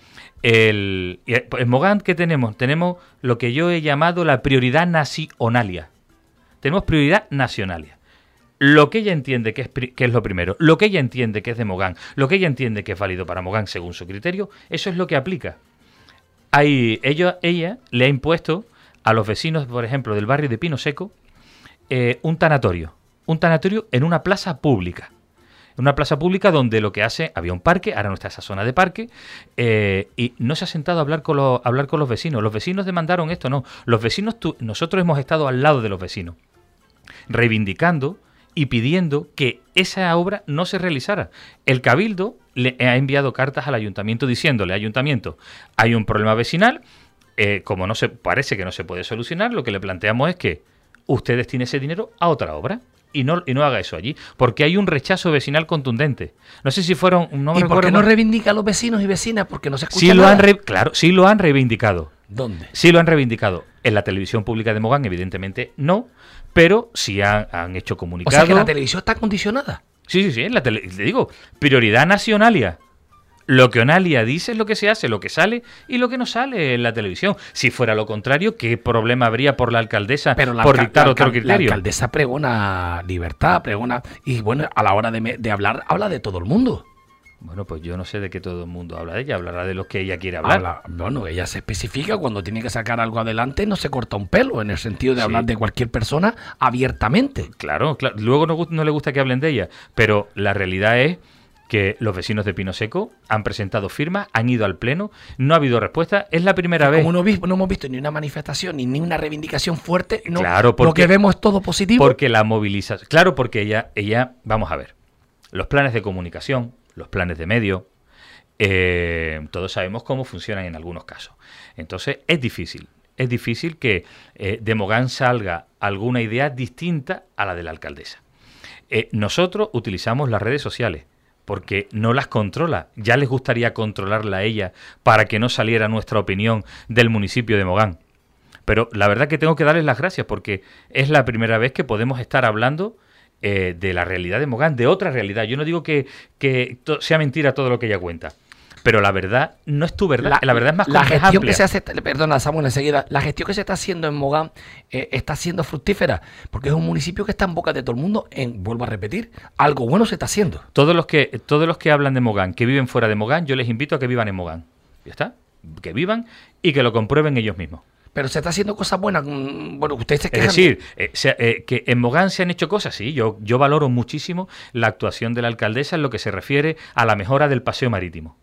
El, en Mogán, ¿qué tenemos? Tenemos lo que yo he llamado la prioridad nacionalia. Tenemos prioridad nacionalia. Lo que ella entiende que es, que es lo primero, lo que ella entiende que es de Mogán, lo que ella entiende que es válido para Mogán según su criterio, eso es lo que aplica. Ahí, ella, ella le ha impuesto a los vecinos, por ejemplo, del barrio de Pino Seco, eh, un tanatorio. Un tanatorio en una plaza pública. En una plaza pública donde lo que hace, había un parque, ahora no está esa zona de parque, eh, y no se ha sentado a hablar con, los, a hablar con los vecinos. Los vecinos demandaron esto, no. Los vecinos, tu, nosotros hemos estado al lado de los vecinos, reivindicando y pidiendo que esa obra no se realizara. El Cabildo le ha enviado cartas al ayuntamiento diciéndole, ayuntamiento, hay un problema vecinal, Eh, como no se parece que no se puede solucionar, lo que le planteamos es que usted destine ese dinero a otra obra y no y no haga eso allí, porque hay un rechazo vecinal contundente. No sé si fueron... No me ¿Y por qué no más. reivindica a los vecinos y vecinas? Porque no se escucha sí lo nada. han re, Claro, sí lo han reivindicado. ¿Dónde? Sí lo han reivindicado. En la televisión pública de Mogán, evidentemente no, pero sí han, han hecho comunicados. O sea que la televisión está condicionada. Sí, sí, sí, en la tele, le digo, prioridad nacionalia. Lo que Onalia dice es lo que se hace, lo que sale y lo que no sale en la televisión. Si fuera lo contrario, ¿qué problema habría por la alcaldesa Pero la por alca- dictar la otro alcal- criterio? La alcaldesa pregona libertad, pregona... Y bueno, a la hora de, me- de hablar, habla de todo el mundo. Bueno, pues yo no sé de qué todo el mundo habla de ella, hablará de los que ella quiere hablar. Habla, bueno, ella se especifica cuando tiene que sacar algo adelante, no se corta un pelo, en el sentido de Sí. hablar de cualquier persona abiertamente. Claro, claro. Luego no, no le gusta que hablen de ella, pero la realidad es que los vecinos de Pino Seco han presentado firmas, han ido al pleno, no ha habido respuesta, es la primera vez. Como no, vi- no hemos visto ni una manifestación ni, ni una reivindicación fuerte, no, Claro, porque- lo que vemos es todo positivo. Porque la movilización... Claro, porque ella, ella, vamos a ver, los planes de comunicación, los planes de medio, eh, todos sabemos cómo funcionan en algunos casos. Entonces, es difícil. Es difícil que eh, de Mogán salga alguna idea distinta a la de la alcaldesa. Eh, nosotros utilizamos las redes sociales porque no las controla. Ya les gustaría controlarla a ella para que no saliera nuestra opinión del municipio de Mogán. Pero la verdad que tengo que darles las gracias porque es la primera vez que podemos estar hablando eh, de la realidad de Mogán, de otra realidad. Yo no digo que, que to- sea mentira todo lo que ella cuenta, pero la verdad no es tu verdad. La, verdad es más la compleja, gestión amplia. que se hace, perdona Samuel, enseguida, la gestión que se está haciendo en Mogán eh, está siendo fructífera, porque es un municipio que está en boca de todo el mundo. En, vuelvo a repetir, algo bueno se está haciendo. Todos los que todos los que hablan de Mogán, que viven fuera de Mogán, yo les invito a que vivan en Mogán. ¿Ya está? Que vivan y que lo comprueben ellos mismos. Pero se está haciendo cosas buenas. mm, Bueno, ustedes se Es quejan. decir, eh, se- eh, que en Mogán se han hecho cosas, sí. Yo, yo valoro muchísimo la actuación de la alcaldesa en lo que se refiere a la mejora del paseo marítimo.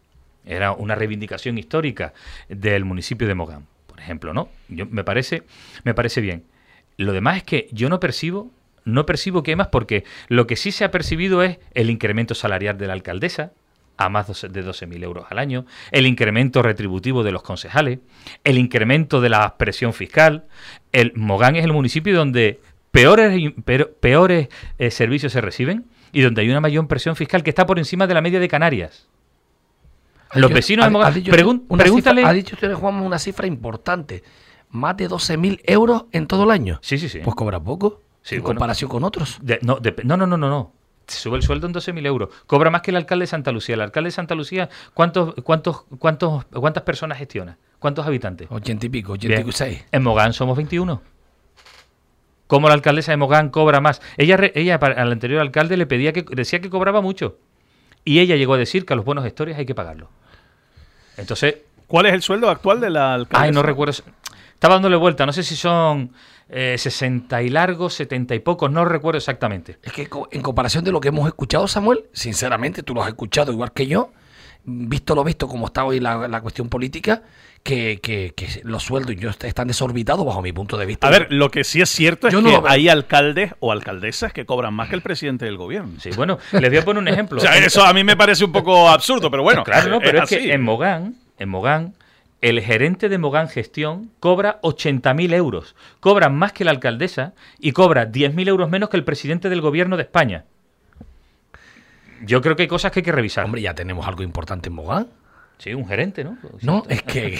Era una reivindicación histórica del municipio de Mogán, por ejemplo, ¿no? Yo, me parece, me parece bien. Lo demás es que yo no percibo, no percibo que más, porque lo que sí se ha percibido es el incremento salarial de la alcaldesa, a más de doce mil euros al año, el incremento retributivo de los concejales, el incremento de la presión fiscal. El Mogán es el municipio donde peores, peor, peores eh, servicios se reciben y donde hay una mayor presión fiscal que está por encima de la media de Canarias. Los que, vecinos ha, de Mogán, ha dicho pregun, una pregúntale... Cifra, ha dicho usted, Juan, una cifra importante. Más de doce mil euros en todo el año. Sí, sí, sí. Pues cobra poco sí, en bueno, comparación con otros. De, no, de, no, no, no, no, no. Se sube el sueldo en doce mil euros. Cobra más que el alcalde de Santa Lucía. El alcalde de Santa Lucía, ¿cuántos, cuántos, cuántos, ¿cuántas personas gestiona? ¿Cuántos habitantes? Ochenta y pico, ochenta y seis. En Mogán somos veintiuno. ¿Cómo la alcaldesa de Mogán cobra más? Ella, ella al anterior alcalde le pedía que decía que cobraba mucho. Y ella llegó a decir que a los buenos gestores hay que pagarlo. Entonces, ¿cuál es el sueldo actual de la alcaldesa? Ay, no recuerdo. Estaba dándole vuelta. No sé si son eh, sesenta y largos, setenta y pocos. No recuerdo exactamente. Es que en comparación de lo que hemos escuchado, Samuel, sinceramente, tú lo has escuchado igual que yo, visto lo visto como está hoy la, la cuestión política, que, que, que los sueldos están desorbitados bajo mi punto de vista. A ver, lo que sí es cierto es yo que no hay alcaldes o alcaldesas que cobran más que el presidente del gobierno. Sí, bueno, les voy a poner un ejemplo. O sea, eso a mí me parece un poco absurdo, pero bueno. Claro, no, pero es, es que en Mogán, en Mogán, el gerente de Mogán Gestión cobra ochenta mil euros. Cobra más que la alcaldesa y cobra diez mil euros menos que el presidente del gobierno de España. Yo creo que hay cosas que hay que revisar. Hombre, ya tenemos algo importante en Mogán. Sí, un gerente, ¿no? No, es que...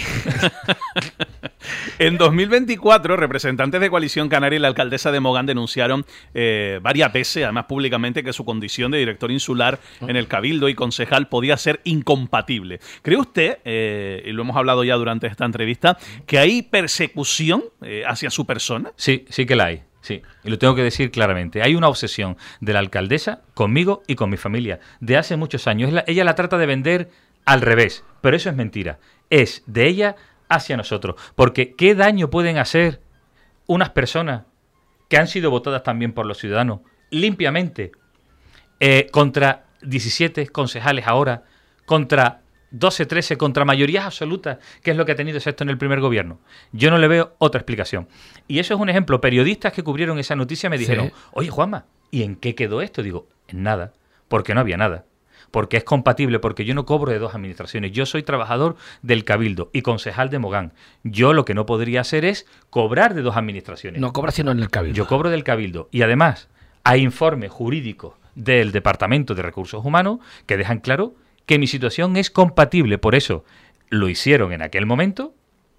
En dos mil veinticuatro, representantes de Coalición Canaria y la alcaldesa de Mogán denunciaron eh, varias veces, además públicamente, que su condición de director insular en el Cabildo y concejal podía ser incompatible. ¿Cree usted, eh, y lo hemos hablado ya durante esta entrevista, que hay persecución eh, hacia su persona? Sí, sí que la hay. Sí, y lo tengo que decir claramente. Hay una obsesión de la alcaldesa conmigo y con mi familia de hace muchos años. Ella, ella la trata de vender al revés, pero eso es mentira. Es de ella hacia nosotros. Porque ¿qué daño pueden hacer unas personas que han sido votadas también por los ciudadanos limpiamente eh, contra diecisiete concejales ahora, contra doce, trece, contra mayorías absolutas, que es lo que ha tenido esto en el primer gobierno? Yo no le veo otra explicación. Y eso es un ejemplo. Periodistas que cubrieron esa noticia me dijeron, sí. Oye, Juanma, ¿y en qué quedó esto? Digo, en nada, porque no había nada. Porque es compatible, porque yo no cobro de dos administraciones. Yo soy trabajador del Cabildo y concejal de Mogán. Yo lo que no podría hacer es cobrar de dos administraciones. No cobra sino en el Cabildo. Yo cobro del Cabildo. Y además hay informes jurídicos del Departamento de Recursos Humanos que dejan claro que mi situación es compatible. Por eso lo hicieron en aquel momento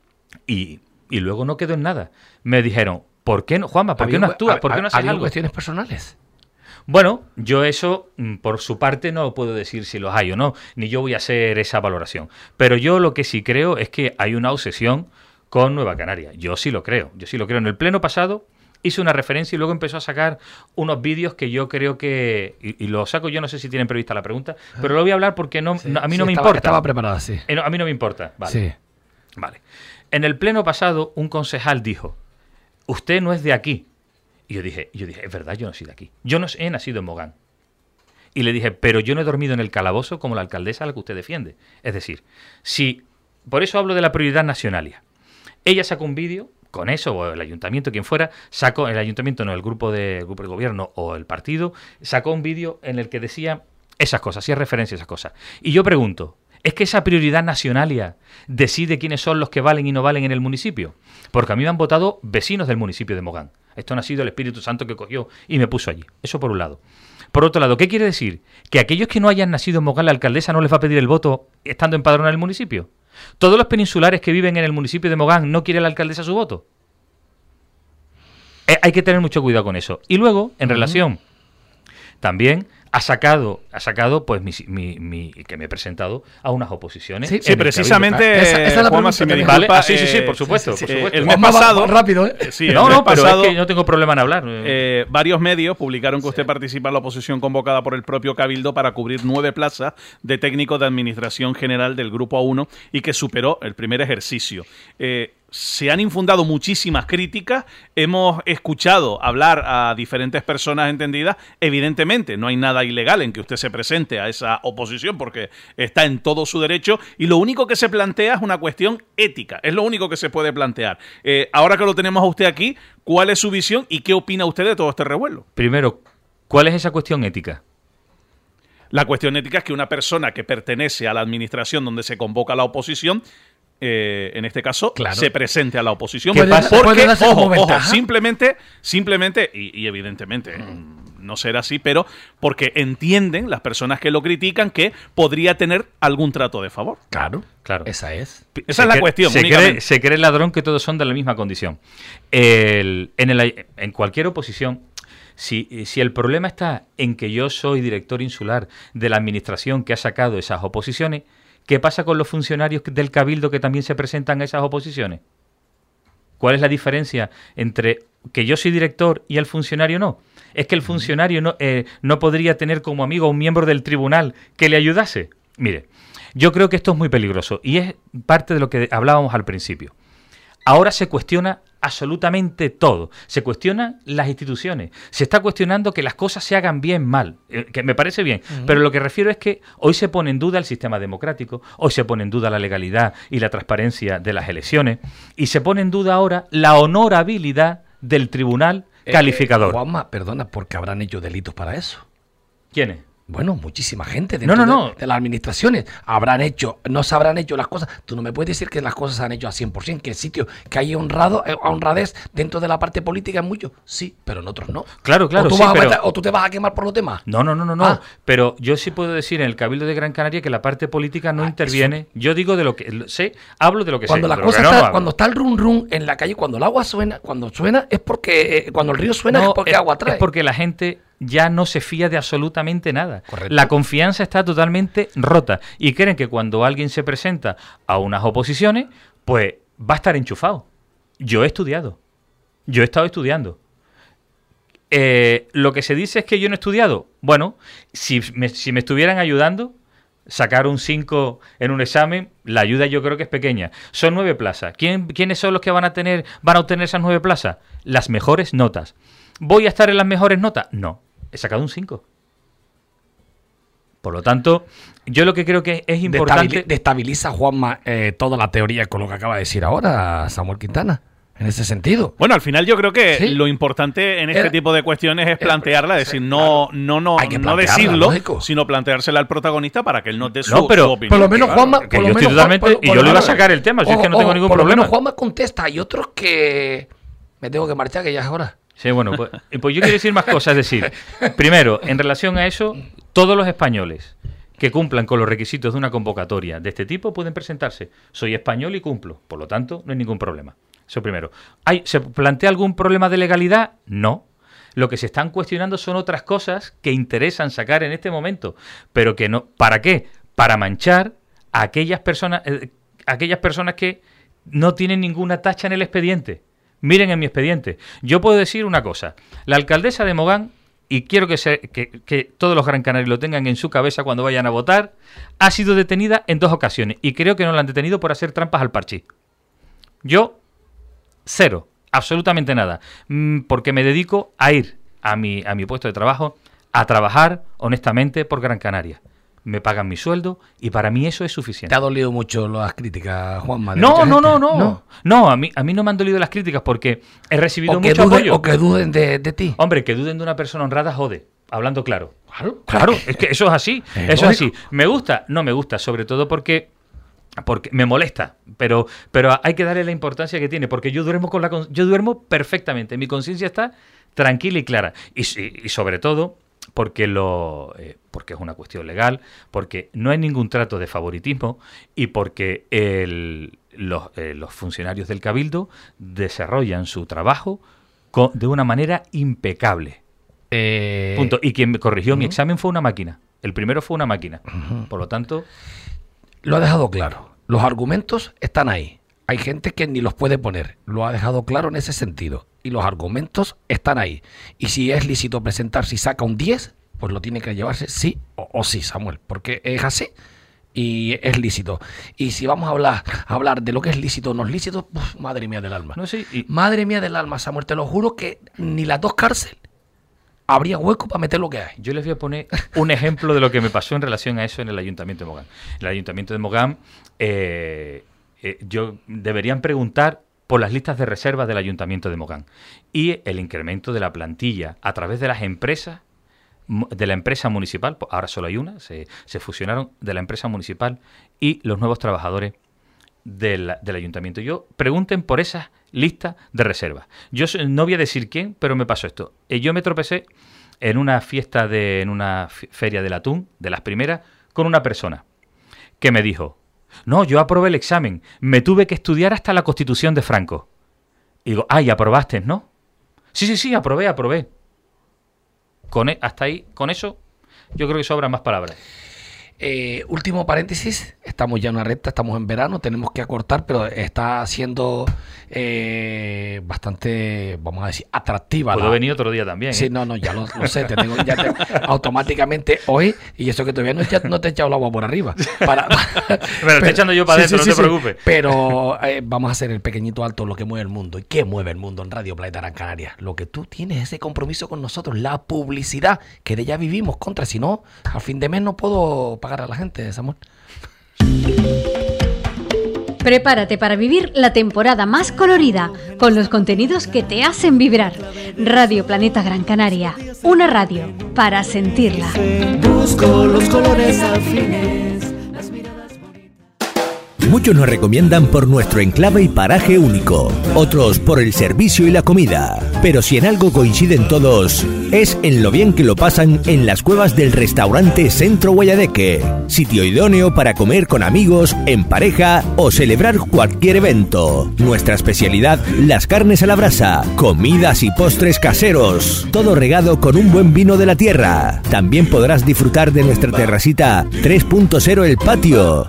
y, y luego no quedó en nada. Me dijeron, ¿por qué no, Juanma? ¿Por qué no actúas? ¿Por qué no haces algo? ¿Había cuestiones personales? Bueno, yo eso, por su parte, no puedo decir si los hay o no, ni yo voy a hacer esa valoración. Pero yo lo que sí creo es que hay una obsesión con Nueva Canaria. Yo sí lo creo, yo sí lo creo. En el pleno pasado hice una referencia y luego empezó a sacar unos vídeos que yo creo que... Y, y lo saco, yo no sé si tienen prevista la pregunta, pero lo voy a hablar porque no, sí, no a mí sí, no me estaba, importa. Estaba preparada, sí. Eh, no, a mí no me importa. Vale. Sí. Vale. En el pleno pasado, un concejal dijo, usted no es de aquí. Y yo dije, yo dije, es verdad, yo no soy de aquí. Yo no he nacido en Mogán. Y le dije, pero yo no he dormido en el calabozo como la alcaldesa a la que usted defiende. Es decir, si... Por eso hablo de la prioridad nacionalia. Ella sacó un vídeo, con eso, o el ayuntamiento, quien fuera, sacó, el ayuntamiento no, el grupo de, el grupo de gobierno o el partido, sacó un vídeo en el que decía esas cosas, hacía referencia a esas cosas. Y yo pregunto, ¿es que esa prioridad nacionalia decide quiénes son los que valen y no valen en el municipio? Porque a mí me han votado vecinos del municipio de Mogán. Esto no ha sido el Espíritu Santo que cogió y me puso allí. Eso por un lado. Por otro lado, ¿qué quiere decir? ¿Que aquellos que no hayan nacido en Mogán, la alcaldesa no les va a pedir el voto estando empadronada en el municipio? ¿Todos los peninsulares que viven en el municipio de Mogán no quiere la alcaldesa su voto? Eh, hay que tener mucho cuidado con eso. Y luego, en uh-huh. relación, también ha sacado, ha sacado pues mi, mi, mi, que me he presentado a unas oposiciones. Sí, sí precisamente. Esa, esa es la Juanma, si me disculpa, disculpa, ¿vale? ah, sí, sí, sí, por supuesto. Sí, sí, por supuesto. El mes pasado. Rápido, ¿eh? Sí, el no, mes no, pero pasado, es que no tengo problema en hablar. Eh, varios medios publicaron que usted sí. participa en la oposición convocada por el propio Cabildo para cubrir nueve plazas de técnico de administración general del Grupo A uno y que superó el primer ejercicio. Eh, se han infundado muchísimas críticas, hemos escuchado hablar a diferentes personas entendidas. Evidentemente no hay nada ilegal en que usted se presente a esa oposición porque está en todo su derecho, y lo único que se plantea es una cuestión ética, es lo único que se puede plantear. Eh, ahora que lo tenemos a usted aquí, ¿cuál es su visión y qué opina usted de todo este revuelo? Primero, ¿cuál es esa cuestión ética? La cuestión ética es que una persona que pertenece a la administración donde se convoca la oposición, Eh, en este caso, claro, se presente a la oposición. ¿Qué pasa? Porque, ojo, ojo, simplemente, simplemente, y, y evidentemente mm. no será así, pero porque entienden las personas que lo critican que podría tener algún trato de favor. Claro, claro. Esa es. Esa se es la cree, cuestión. Se cree, se cree el ladrón que todos son de la misma condición. El, en, el, en cualquier oposición, Si, si el problema está en que yo soy director insular de la administración que ha sacado esas oposiciones, ¿qué pasa con los funcionarios del Cabildo que también se presentan a esas oposiciones? ¿Cuál es la diferencia entre que yo soy director y el funcionario no? Es que el funcionario no, eh, no podría tener como amigo a un miembro del tribunal que le ayudase. Mire, yo creo que esto es muy peligroso y es parte de lo que hablábamos al principio. Ahora se cuestiona absolutamente todo. Se cuestionan las instituciones. Se está cuestionando que las cosas se hagan bien, mal. Eh, que me parece bien. Uh-huh. Pero lo que refiero es que hoy se pone en duda el sistema democrático, hoy se pone en duda la legalidad y la transparencia de las elecciones, y se pone en duda ahora la honorabilidad del tribunal eh, calificador. Eh, Juanma, perdona, porque habrán hecho delitos para eso. ¿Quiénes? Bueno, muchísima gente dentro no, no, no. De, de las administraciones habrán hecho, no se habrán hecho las cosas. Tú no me puedes decir que las cosas se han hecho a cien por ciento, que el sitio que hay honrado, honradez dentro de la parte política es mucho. Sí, pero en otros no. Claro, claro. O tú, sí, vas pero... a matar, o tú te vas a quemar por los demás. No, no, no, no, no. Ah. Pero yo sí puedo decir en el Cabildo de Gran Canaria que la parte política no ah, interviene. Eso. Yo digo de lo que sé, hablo de lo que cuando sé. La cosa está, no, no cuando está el rum rum en la calle, cuando el agua suena, cuando suena es porque, eh, cuando el río suena no, es porque es, agua trae. Es porque la gente ya no se fía de absolutamente nada. Correcto. La confianza está totalmente rota y creen que cuando alguien se presenta a unas oposiciones, pues va a estar enchufado. Yo he estudiado. Yo he estado estudiando. Eh, lo que se dice es que yo no he estudiado. Bueno, si me, si me estuvieran ayudando, sacar un cinco en un examen, la ayuda yo creo que es pequeña. Son nueve plazas. ¿Quién, ¿Quiénes son los que van a tener, van a obtener esas nueve plazas? Las mejores notas. ¿Voy a estar en las mejores notas? No. He sacado un cinco. Por lo tanto, yo lo que creo que es importante... Destabiliza, Juanma, eh, toda la teoría con lo que acaba de decir ahora Samuel Quintana, en ese sentido. Bueno, al final yo creo que ¿sí? lo importante en este Era, tipo de cuestiones es plantearla, es decir, no, no, no, no decirlo, lógico. sino planteársela al protagonista para que él nos dé su, no, pero, su opinión. Por lo menos Juanma... Que por yo lo estoy menos, totalmente... por, por, y yo por lo iba a sacar el tema, si es que no tengo ningún por problema. Por lo menos Juanma contesta, y otros que... Me tengo que marchar, que ya es hora. Sí, bueno, pues, pues yo quiero decir más cosas. Es decir, primero, en relación a eso, todos los españoles que cumplan con los requisitos de una convocatoria de este tipo pueden presentarse. Soy español y cumplo, por lo tanto, no hay ningún problema. Eso primero. ¿Hay, ¿Se plantea algún problema de legalidad? No. Lo que se están cuestionando son otras cosas que interesan sacar en este momento, pero que no. ¿Para qué? Para manchar a aquellas personas, eh, aquellas personas que no tienen ninguna tacha en el expediente. Miren en mi expediente. Yo puedo decir una cosa. La alcaldesa de Mogán, y quiero que, se, que, que todos los gran canarios lo tengan en su cabeza cuando vayan a votar, ha sido detenida en dos ocasiones. Y creo que no la han detenido por hacer trampas al parchís. Yo, cero. Absolutamente nada. Porque me dedico a ir a mi, a mi puesto de trabajo, a trabajar honestamente por Gran Canaria. Me pagan mi sueldo y para mí eso es suficiente. ¿Te ha dolido mucho las críticas, Juanma? No, no, no, no, no. No, a mí, a mí no me han dolido las críticas porque he recibido mucho duden, apoyo. O que duden de, de ti. Hombre, que duden de una persona honrada, jode. Hablando claro. Claro, claro. Es que eso es así. Es eso es así. ¿Me gusta? No me gusta. Sobre todo porque... porque me molesta, pero pero hay que darle la importancia que tiene, porque yo duermo con la yo duermo perfectamente, mi conciencia está tranquila y clara, y, y, y sobre todo porque lo eh, porque es una cuestión legal, porque no hay ningún trato de favoritismo y porque el, los, eh, los funcionarios del Cabildo desarrollan su trabajo con, de una manera impecable. Eh... Punto. Y quien me corrigió uh-huh. mi examen fue una máquina. El primero fue una máquina. Uh-huh. Por lo tanto... Lo ha dejado claro. Los argumentos están ahí. Hay gente que ni los puede poner. Lo ha dejado claro en ese sentido. Y los argumentos están ahí. Y si es lícito presentar, si saca un diez, pues lo tiene que llevarse sí o, o sí, Samuel. Porque es así. y es lícito. Y si vamos a hablar, a hablar de lo que es lícito o no es lícito, uf, madre mía del alma. No, sí, y... Madre mía del alma, Samuel, te lo juro que ni las dos cárceles habría hueco para meter lo que hay. Yo les voy a poner un ejemplo de lo que me pasó en relación a eso en el Ayuntamiento de Mogán. En el Ayuntamiento de Mogán, eh, eh, yo deberían preguntar por las listas de reservas del Ayuntamiento de Mogán y el incremento de la plantilla a través de las empresas, de la empresa municipal, ahora solo hay una, se, se fusionaron, de la empresa municipal y los nuevos trabajadores del, del Ayuntamiento. Yo pregunten por esas listas de reservas. Yo no voy a decir quién, pero me pasó esto. Yo me tropecé en una fiesta, de, en una feria del atún, de las primeras, con una persona que me dijo: no, yo aprobé el examen, me tuve que estudiar hasta la Constitución de Franco. Y digo, ay, aprobaste, ¿no? Sí, sí, sí, aprobé, aprobé. Con, hasta ahí, con eso, yo creo que sobran más palabras. Eh, último paréntesis, estamos ya en una recta, estamos en verano, tenemos que acortar, pero está siendo eh, bastante, vamos a decir, atractiva. Puedo la... venir otro día también. Sí, ¿eh? no, no, ya lo, lo sé, te tengo, ya te, automáticamente hoy, y eso que todavía no, ya, no te he echado el agua por arriba. Para, pero, pero estoy echando yo para sí, adentro, sí, no sí, te preocupes. Sí, pero eh, vamos a hacer el pequeñito alto, lo que mueve el mundo. ¿Y qué mueve el mundo en Radio Planeta Gran Canaria? Lo que tú tienes, ese compromiso con nosotros, la publicidad, que de ella vivimos, contra, si no, al fin de mes no puedo pagar a la gente, Samuel. Prepárate para vivir la temporada más colorida con los contenidos que te hacen vibrar. Radio Planeta Gran Canaria, una radio para sentirla. Busco los colores afines. Muchos nos recomiendan por nuestro enclave y paraje único, otros por el servicio y la comida. Pero si en algo coinciden todos, es en lo bien que lo pasan en las cuevas del restaurante Centro Guayadeque. Sitio idóneo para comer con amigos, en pareja o celebrar cualquier evento. Nuestra especialidad, las carnes a la brasa, comidas y postres caseros. Todo regado con un buen vino de la tierra. También podrás disfrutar de nuestra terracita tres punto cero El Patio.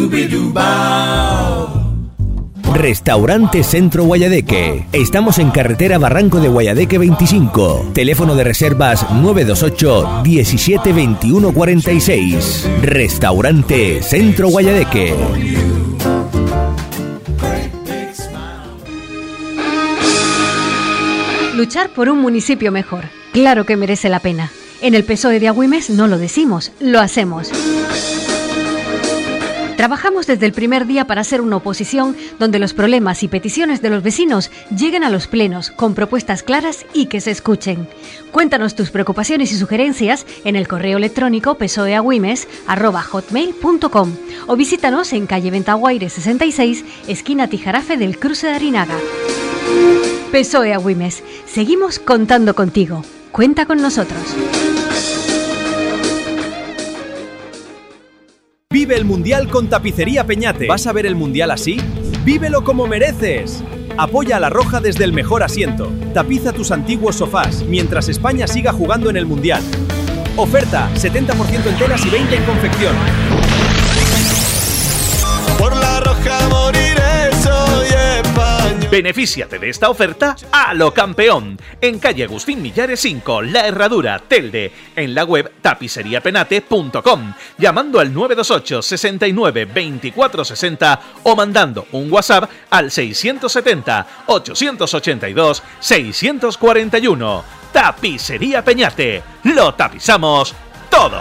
Restaurante Centro Guayadeque. Estamos en carretera Barranco de Guayadeque veinticinco. Teléfono de reservas nueve dos ocho, diecisiete, veintiuno, cuarenta y seis. Restaurante Centro Guayadeque. Luchar por un municipio mejor. Claro que merece la pena. En el P S O E de Agüimes no lo decimos, lo hacemos. Trabajamos desde el primer día para ser una oposición donde los problemas y peticiones de los vecinos lleguen a los plenos con propuestas claras y que se escuchen. Cuéntanos tus preocupaciones y sugerencias en el correo electrónico psoeagüimes arroba hotmail punto com o visítanos en calle Ventaguaire sesenta y seis, esquina Tijarafe del Cruce de Arinaga. P S O E Agüimes, seguimos contando contigo. Cuenta con nosotros. Vive el Mundial con Tapicería Peñate. ¿Vas a ver el Mundial así? ¡Vívelo como mereces! Apoya a La Roja desde el mejor asiento. Tapiza tus antiguos sofás mientras España siga jugando en el Mundial. Oferta, setenta por ciento en telas y veinte por ciento en confección. Por La Roja moriré, soy español. Benefíciate de esta oferta a lo campeón. En calle Agustín Millares cinco, La Herradura, Telde. En la web tapicería penate punto com. Llamando al nueve dos ocho, sesenta y nueve, veinticuatro sesenta o mandando un WhatsApp al seiscientos setenta, ochocientos ochenta y dos, seiscientos cuarenta y uno. Tapicería Peñate. Lo tapizamos todo.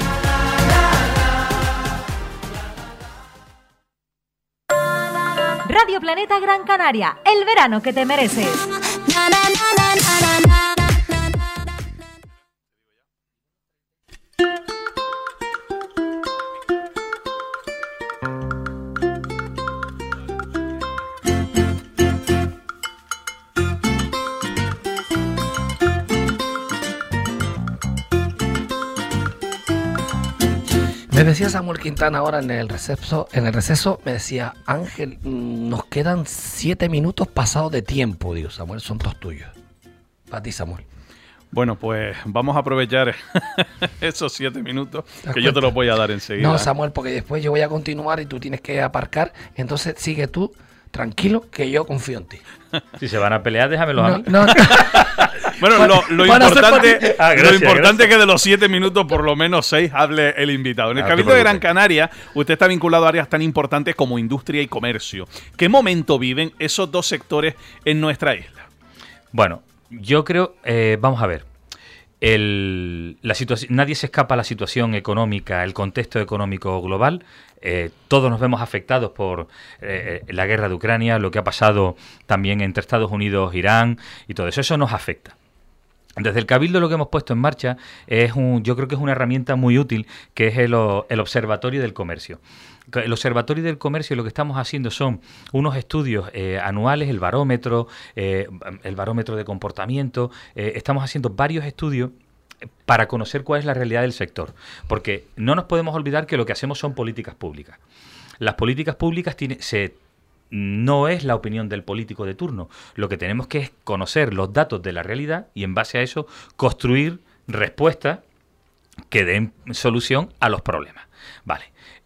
Radio Planeta Gran Canaria, el verano que te mereces. Me decía Samuel Quintana ahora en el receso, en el receso me decía, Ángel, nos quedan siete minutos pasados de tiempo. Digo, Samuel, son todos tuyos. Para ti, Samuel. Bueno, pues vamos a aprovechar esos siete minutos que yo te los voy a dar enseguida. No, Samuel, porque después yo voy a continuar y tú tienes que aparcar. Entonces sigue tú, tranquilo, que yo confío en ti. Si se van a pelear, déjamelos no, a mí. No, no. Bueno, lo, lo importante, ah, gracias, lo importante es gracias. que de los siete minutos, por lo menos seis, hable el invitado. En el Ah, Cabildo de Gran Canaria, usted está vinculado a áreas tan importantes como industria y comercio. ¿Qué momento viven esos dos sectores en nuestra isla? Bueno, yo creo, eh, vamos a ver, el, la situación, nadie se escapa a la situación económica, el contexto económico global. Eh, todos nos vemos afectados por eh, la guerra de Ucrania, lo que ha pasado también entre Estados Unidos, Irán y todo eso. Eso nos afecta. Desde el Cabildo lo que hemos puesto en marcha es un, yo creo que es una herramienta muy útil, que es el, el Observatorio del Comercio. El Observatorio del Comercio lo que estamos haciendo son unos estudios eh, anuales, el barómetro, eh, el barómetro de comportamiento. Eh, estamos haciendo varios estudios para conocer cuál es la realidad del sector, porque no nos podemos olvidar que lo que hacemos son políticas públicas. Las políticas públicas tiene, se, no es la opinión del político de turno. Lo que tenemos que es conocer los datos de la realidad y en base a eso construir respuestas que den solución a los problemas. Vale.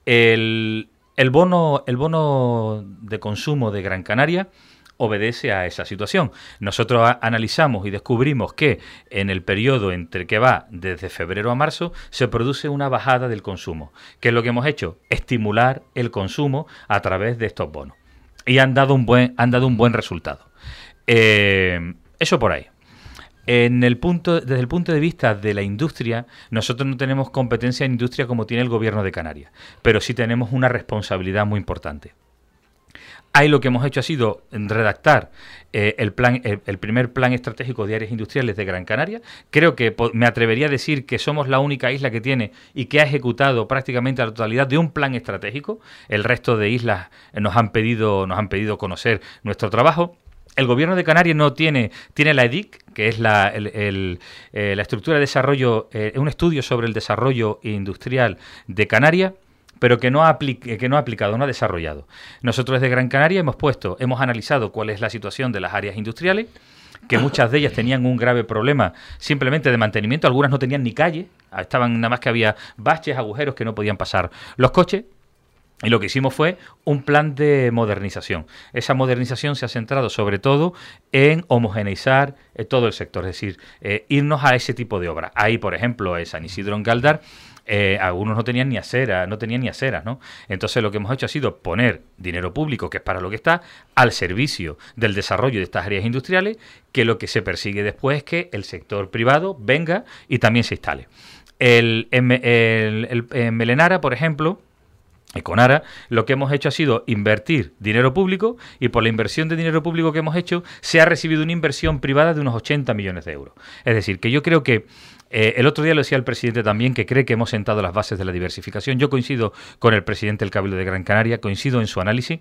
El, el bono, el bono de consumo de Gran Canaria obedece a esa situación. Nosotros a, analizamos y descubrimos que en el periodo entre que va desde febrero a marzo se produce una bajada del consumo. ¿Qué es lo que hemos hecho? Estimular el consumo a través de estos bonos. Y han dado un buen, han dado un buen resultado. Eh, eso por ahí. En el punto, desde el punto de vista de la industria, nosotros no tenemos competencia en industria como tiene el Gobierno de Canarias, pero sí tenemos una responsabilidad muy importante. Ahí lo que hemos hecho ha sido redactar eh, el, plan, el, el primer plan estratégico de áreas industriales de Gran Canaria. Creo que me atrevería a decir que somos la única isla que tiene y que ha ejecutado prácticamente la totalidad de un plan estratégico. El resto de islas nos han pedido, nos han pedido conocer nuestro trabajo. El Gobierno de Canarias no tiene, tiene la E D I C, que es la, el, el, eh, la estructura de desarrollo, eh, un estudio sobre el desarrollo industrial de Canarias, pero que no ha apli- que no ha aplicado, no ha desarrollado. Nosotros desde Gran Canaria hemos puesto, hemos analizado cuál es la situación de las áreas industriales, que muchas de ellas tenían un grave problema simplemente de mantenimiento, algunas no tenían ni calle, estaban nada más que había baches, agujeros que no podían pasar los coches. Y lo que hicimos fue un plan de modernización. Esa modernización se ha centrado sobre todo en homogeneizar eh, todo el sector, es decir, eh, irnos a ese tipo de obras. Ahí, por ejemplo, en San Isidro, en Galdar, eh, algunos no tenían ni acera, no tenían ni aceras, ¿no? Entonces lo que hemos hecho ha sido poner dinero público, que es para lo que está, al servicio del desarrollo de estas áreas industriales, que lo que se persigue después es que el sector privado venga y también se instale. El, en, el, el, en Melenara, por ejemplo, y con ARA, lo que hemos hecho ha sido invertir dinero público y por la inversión de dinero público que hemos hecho se ha recibido una inversión privada de unos ochenta millones de euros. Es decir, que yo creo que eh, el otro día lo decía el presidente también, que cree que hemos sentado las bases de la diversificación. Yo coincido con el presidente del Cabildo de Gran Canaria, coincido en su análisis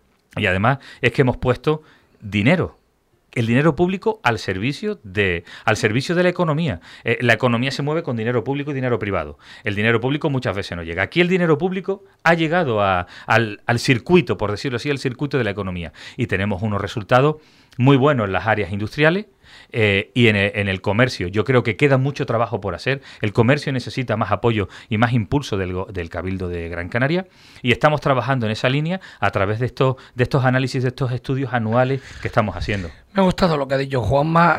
y además es que hemos puesto dinero. El dinero público al servicio de al servicio de la economía. Eh, la economía se mueve con dinero público y dinero privado. El dinero público muchas veces no llega. Aquí el dinero público ha llegado a, al, al circuito, por decirlo así, al circuito de la economía. Y tenemos unos resultados muy buenos en las áreas industriales eh, y en el, en el comercio. Yo creo que queda mucho trabajo por hacer. El comercio necesita más apoyo y más impulso del, del Cabildo de Gran Canaria y estamos trabajando en esa línea a través de estos, de estos análisis, de estos estudios anuales que estamos haciendo. Me ha gustado lo que ha dicho Juanma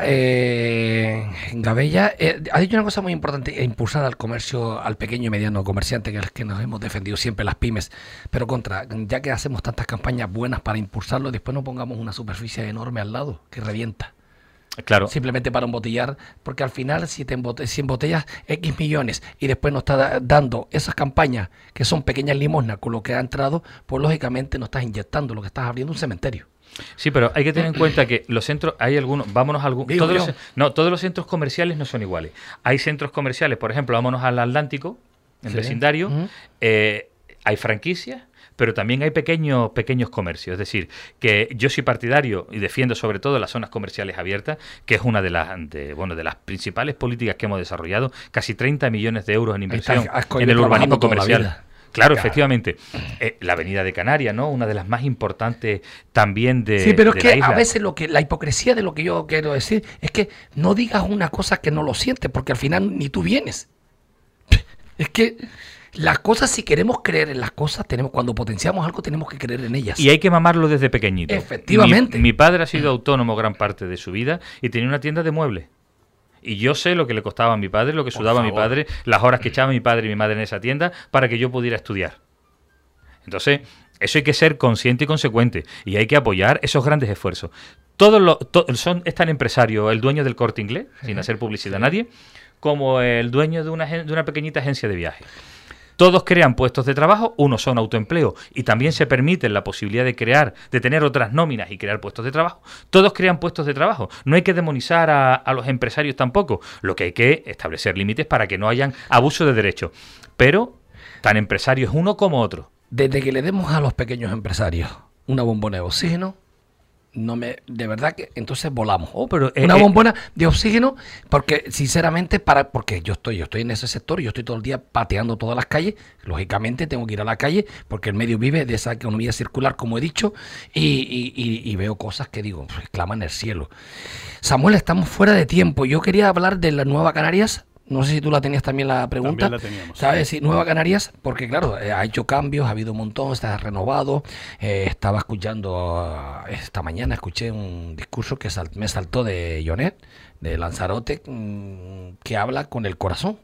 eh, Gabella. Eh, ha dicho una cosa muy importante, impulsar al comercio, al pequeño y mediano comerciante, que es el que nos hemos defendido siempre, las pymes. Pero contra, ya que hacemos tantas campañas buenas para impulsarlo, después no pongamos una superficie enorme al lado que revienta. Claro. Simplemente para embotellar, porque al final si te embotellas, si embotellas X millones y después nos está dando esas campañas que son pequeñas limosnas con lo que ha entrado, pues lógicamente no estás inyectando, lo que estás abriendo un cementerio. Sí, pero hay que tener en cuenta que los centros, hay algunos, vámonos a algunos, todos los, no, todos los centros comerciales no son iguales. Hay centros comerciales, por ejemplo, vámonos al Atlántico, en Sí. vecindario, Uh-huh. eh, hay franquicias, pero también hay pequeños pequeños comercios. Es decir, que yo soy partidario y defiendo sobre todo las zonas comerciales abiertas, que es una de las de, bueno de las principales políticas que hemos desarrollado, casi treinta millones de euros en inversión Has en el urbanismo toda la comercial. vida. Claro, Claro. efectivamente. Eh, la Avenida de Canarias, ¿no? Una de las más importantes también de, Sí, pero de es la que isla. a veces lo que la hipocresía de lo que yo quiero decir es que no digas una cosa que no lo sientes, porque al final ni tú vienes. Es que las cosas, si queremos creer en las cosas, tenemos cuando potenciamos algo tenemos que creer en ellas. Y hay que mamarlo desde pequeñito. Efectivamente. Mi, mi padre ha sido autónomo gran parte de su vida y tenía una tienda de muebles. Y yo sé lo que le costaba a mi padre, lo que Por sudaba a mi favor. padre, las horas que echaba mi padre y mi madre en esa tienda para que yo pudiera estudiar. Entonces, eso hay que ser consciente y consecuente. Y hay que apoyar esos grandes esfuerzos. Todos los, to- son, es tan empresario el dueño del Corte Inglés, sin hacer publicidad a nadie, como el dueño de una, agen- de una pequeñita agencia de viajes. Todos crean puestos de trabajo, unos son autoempleo y también se permiten la posibilidad de crear, de tener otras nóminas y crear puestos de trabajo. Todos crean puestos de trabajo. No hay que demonizar a, a los empresarios tampoco. Lo que hay que establecer límites para que no hayan abuso de derechos. Pero tan empresario es uno como otro. Desde que le demos a los pequeños empresarios una bombona de oxígeno, no me, de verdad que entonces volamos. Oh, pero, eh, una eh, bombona de oxígeno, porque sinceramente, para, porque yo estoy, yo estoy en ese sector, yo estoy todo el día pateando todas las calles, lógicamente tengo que ir a la calle, porque el medio vive de esa economía circular, como he dicho, y, y, y, y veo cosas que digo, pues, claman el cielo. Samuel, estamos fuera de tiempo. Yo quería hablar de la Nueva Canarias. No sé si tú la tenías también la pregunta. También la teníamos. ¿Sabes? Sí, Nueva Canarias, porque claro, eh, ha hecho cambios, ha habido un montón, está renovado. Eh, estaba escuchando, uh, esta mañana escuché un discurso que sal- me saltó de Jonet, de Lanzarote, mm, que habla con el corazón.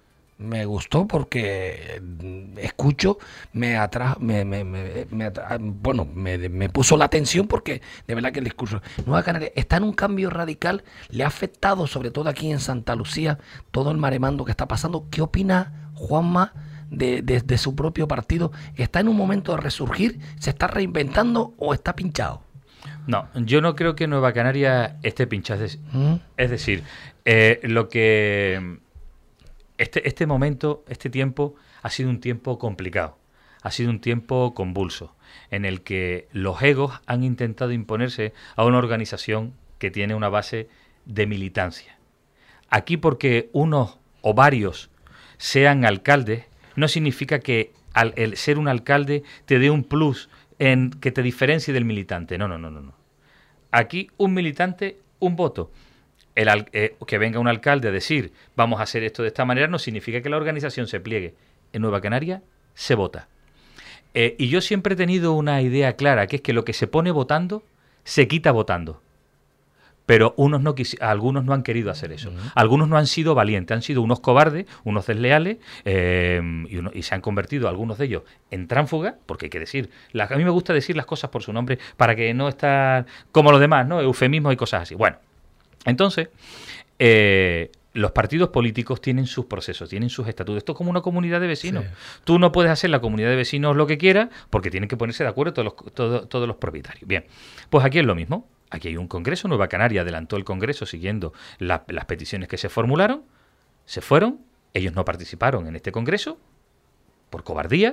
Me gustó porque mm, escucho, me atra, me, me, me, me atra- bueno, me, me puso la atención porque de verdad que el discurso Nueva Canaria está en un cambio radical, le ha afectado sobre todo aquí en Santa Lucía todo el maremando que está pasando. ¿Qué opina Juanma de, de, de su propio partido? ¿Está en un momento de resurgir? ¿Se está reinventando o está pinchado? No, yo no creo que Nueva Canaria esté pinchada. Es, ¿Mm? es decir, eh, lo que... Este, este momento, este tiempo, ha sido un tiempo complicado, ha sido un tiempo convulso, en el que los egos han intentado imponerse a una organización que tiene una base de militancia. Aquí, porque unos o varios sean alcaldes, no significa que al el ser un alcalde te dé un plus en que te diferencie del militante. No, no, no, no, no. Aquí un militante, un voto. El al- eh, que venga un alcalde a decir vamos a hacer esto de esta manera no significa que la organización se pliegue. En Nueva Canaria se vota. Eh, y yo siempre he tenido una idea clara, que es que lo que se pone votando se quita votando. Pero unos no quisi- algunos no han querido hacer eso. Uh-huh. Algunos no han sido valientes, han sido unos cobardes, unos desleales, eh, y, uno, y se han convertido algunos de ellos en tránsfugas, porque hay que decir, la, a mí me gusta decir las cosas por su nombre para que no estar como los demás, ¿no? Eufemismos y cosas así. Bueno, entonces, eh, los partidos políticos tienen sus procesos, tienen sus estatutos. Esto es como una comunidad de vecinos. Sí. Tú no puedes hacer la comunidad de vecinos lo que quieras porque tienen que ponerse de acuerdo todos los, todo, todos los propietarios. Bien, pues aquí es lo mismo. Aquí hay un congreso. Nueva Canaria adelantó el congreso siguiendo la, las peticiones que se formularon. Se fueron. Ellos no participaron en este congreso por cobardía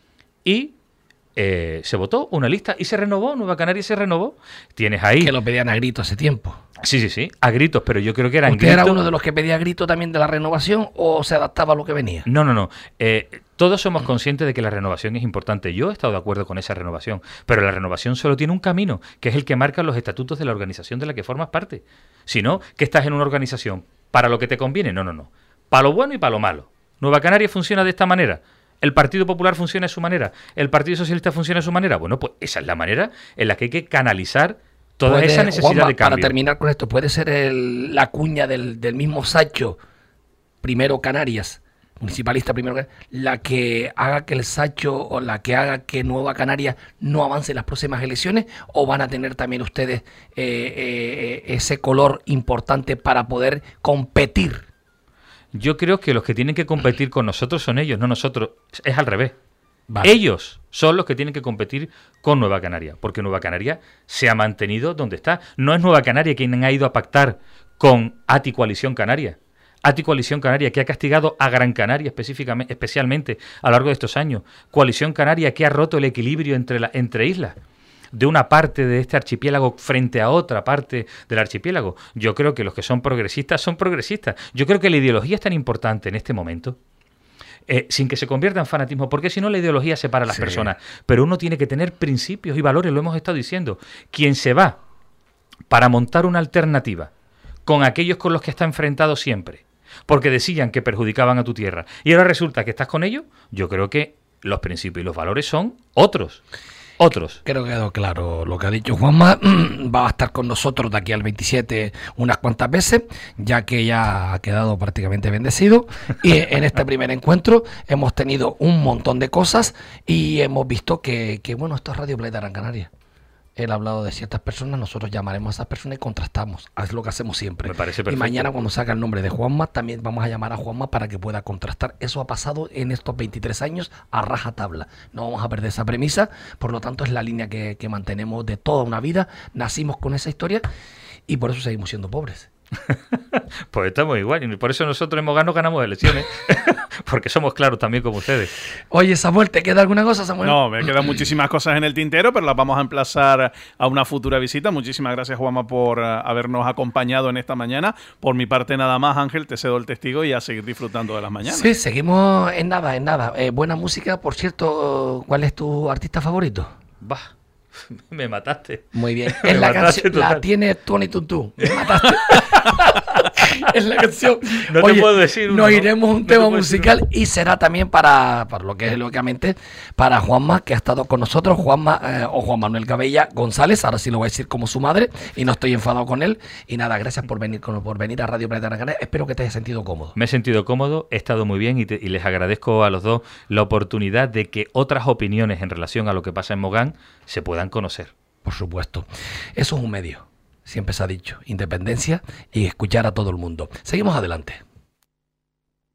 y... Eh, se votó una lista y se renovó, Nueva Canaria se renovó. Tienes ahí... Que lo pedían a gritos hace tiempo. Sí, sí, sí, a gritos, pero yo creo que eran ¿Usted gritos... era uno de los que pedía gritos también de la renovación o se adaptaba a lo que venía? No, no, no. Eh, todos somos conscientes de que la renovación es importante. Yo he estado de acuerdo con esa renovación, pero la renovación solo tiene un camino, que es el que marca los estatutos de la organización de la que formas parte. Si no, que estás en una organización para lo que te conviene. No, no, no. Para lo bueno y para lo malo. Nueva Canaria funciona de esta manera. ¿El Partido Popular funciona de su manera? ¿El Partido Socialista funciona de su manera? Bueno, pues esa es la manera en la que hay que canalizar toda Puede, esa necesidad Juanma, de cambio. Para terminar con esto, ¿puede ser el, la cuña del, del mismo Sacho, primero Canarias, municipalista primero Canarias, la que haga que el Sacho o la que haga que Nueva Canaria no avance en las próximas elecciones? ¿O van a tener también ustedes eh, eh, ese color importante para poder competir? Yo creo que los que tienen que competir con nosotros son ellos, no nosotros. Es al revés. Vale. Ellos son los que tienen que competir con Nueva Canaria, porque Nueva Canaria se ha mantenido donde está. No es Nueva Canaria quien ha ido a pactar con ATI Coalición Canaria. ATI Coalición Canaria, que ha castigado a Gran Canaria específicamente, especialmente a lo largo de estos años. Coalición Canaria, que ha roto el equilibrio entre, la, entre islas, de una parte de este archipiélago frente a otra parte del archipiélago. Yo creo que los que son progresistas son progresistas. Yo creo que la ideología es tan importante en este momento, eh, sin que se convierta en fanatismo, porque si no la ideología separa a las sí. personas. Pero uno tiene que tener principios y valores, lo hemos estado diciendo. Quien se va para montar una alternativa con aquellos con los que está enfrentado siempre, porque decían que perjudicaban a tu tierra, y ahora resulta que estás con ellos, yo creo que los principios y los valores son otros. otros. Creo que quedó claro lo que ha dicho Juanma. Va a estar con nosotros de aquí al veintisiete unas cuantas veces, ya que ya ha quedado prácticamente bendecido. Y en este primer encuentro hemos tenido un montón de cosas y hemos visto que, que bueno, esto es Radio Planeta Gran Canaria. Él ha hablado de ciertas personas, nosotros llamaremos a esas personas y contrastamos. Es lo que hacemos siempre. Me parece perfecto. Y mañana cuando salga el nombre de Juanma, también vamos a llamar a Juanma para que pueda contrastar. Eso ha pasado en estos veintitrés años a rajatabla. No vamos a perder esa premisa, por lo tanto es la línea que, que mantenemos de toda una vida. Nacimos con esa historia y por eso seguimos siendo pobres. Pues estamos igual, y por eso nosotros en Mogán no ganamos elecciones, porque somos claros también como ustedes. Oye, Samuel, ¿te queda alguna cosa, Samuel? No, me quedan muchísimas cosas en el tintero, pero las vamos a emplazar a una futura visita. Muchísimas gracias, Juanma, por uh, habernos acompañado en esta mañana. Por mi parte, nada más, Ángel, te cedo el testigo y a seguir disfrutando de las mañanas. Sí, seguimos en nada, en nada. Eh, buena música, por cierto, ¿cuál es tu artista favorito? Bah. Me mataste. Muy bien. Es la canción, la tiene Tony Tuntú. Me mataste. Es la canción. No Oye, te puedo decir uno, nos ¿no? iremos un No tema te musical y será también para, para lo que es lógicamente para Juanma, que ha estado con nosotros, Juanma eh, o Juan Manuel Cabella González, ahora sí lo voy a decir como su madre y no estoy enfadado con él. Y nada, gracias por venir con, por venir a Radio Planeta Gran Canaria. Espero que te hayas sentido cómodo. Me he sentido cómodo, he estado muy bien y, te, y les agradezco a los dos la oportunidad de que otras opiniones en relación a lo que pasa en Mogán se puedan conocer. Por supuesto. Eso es un medio. Siempre se ha dicho. Independencia y escuchar a todo el mundo. Seguimos adelante.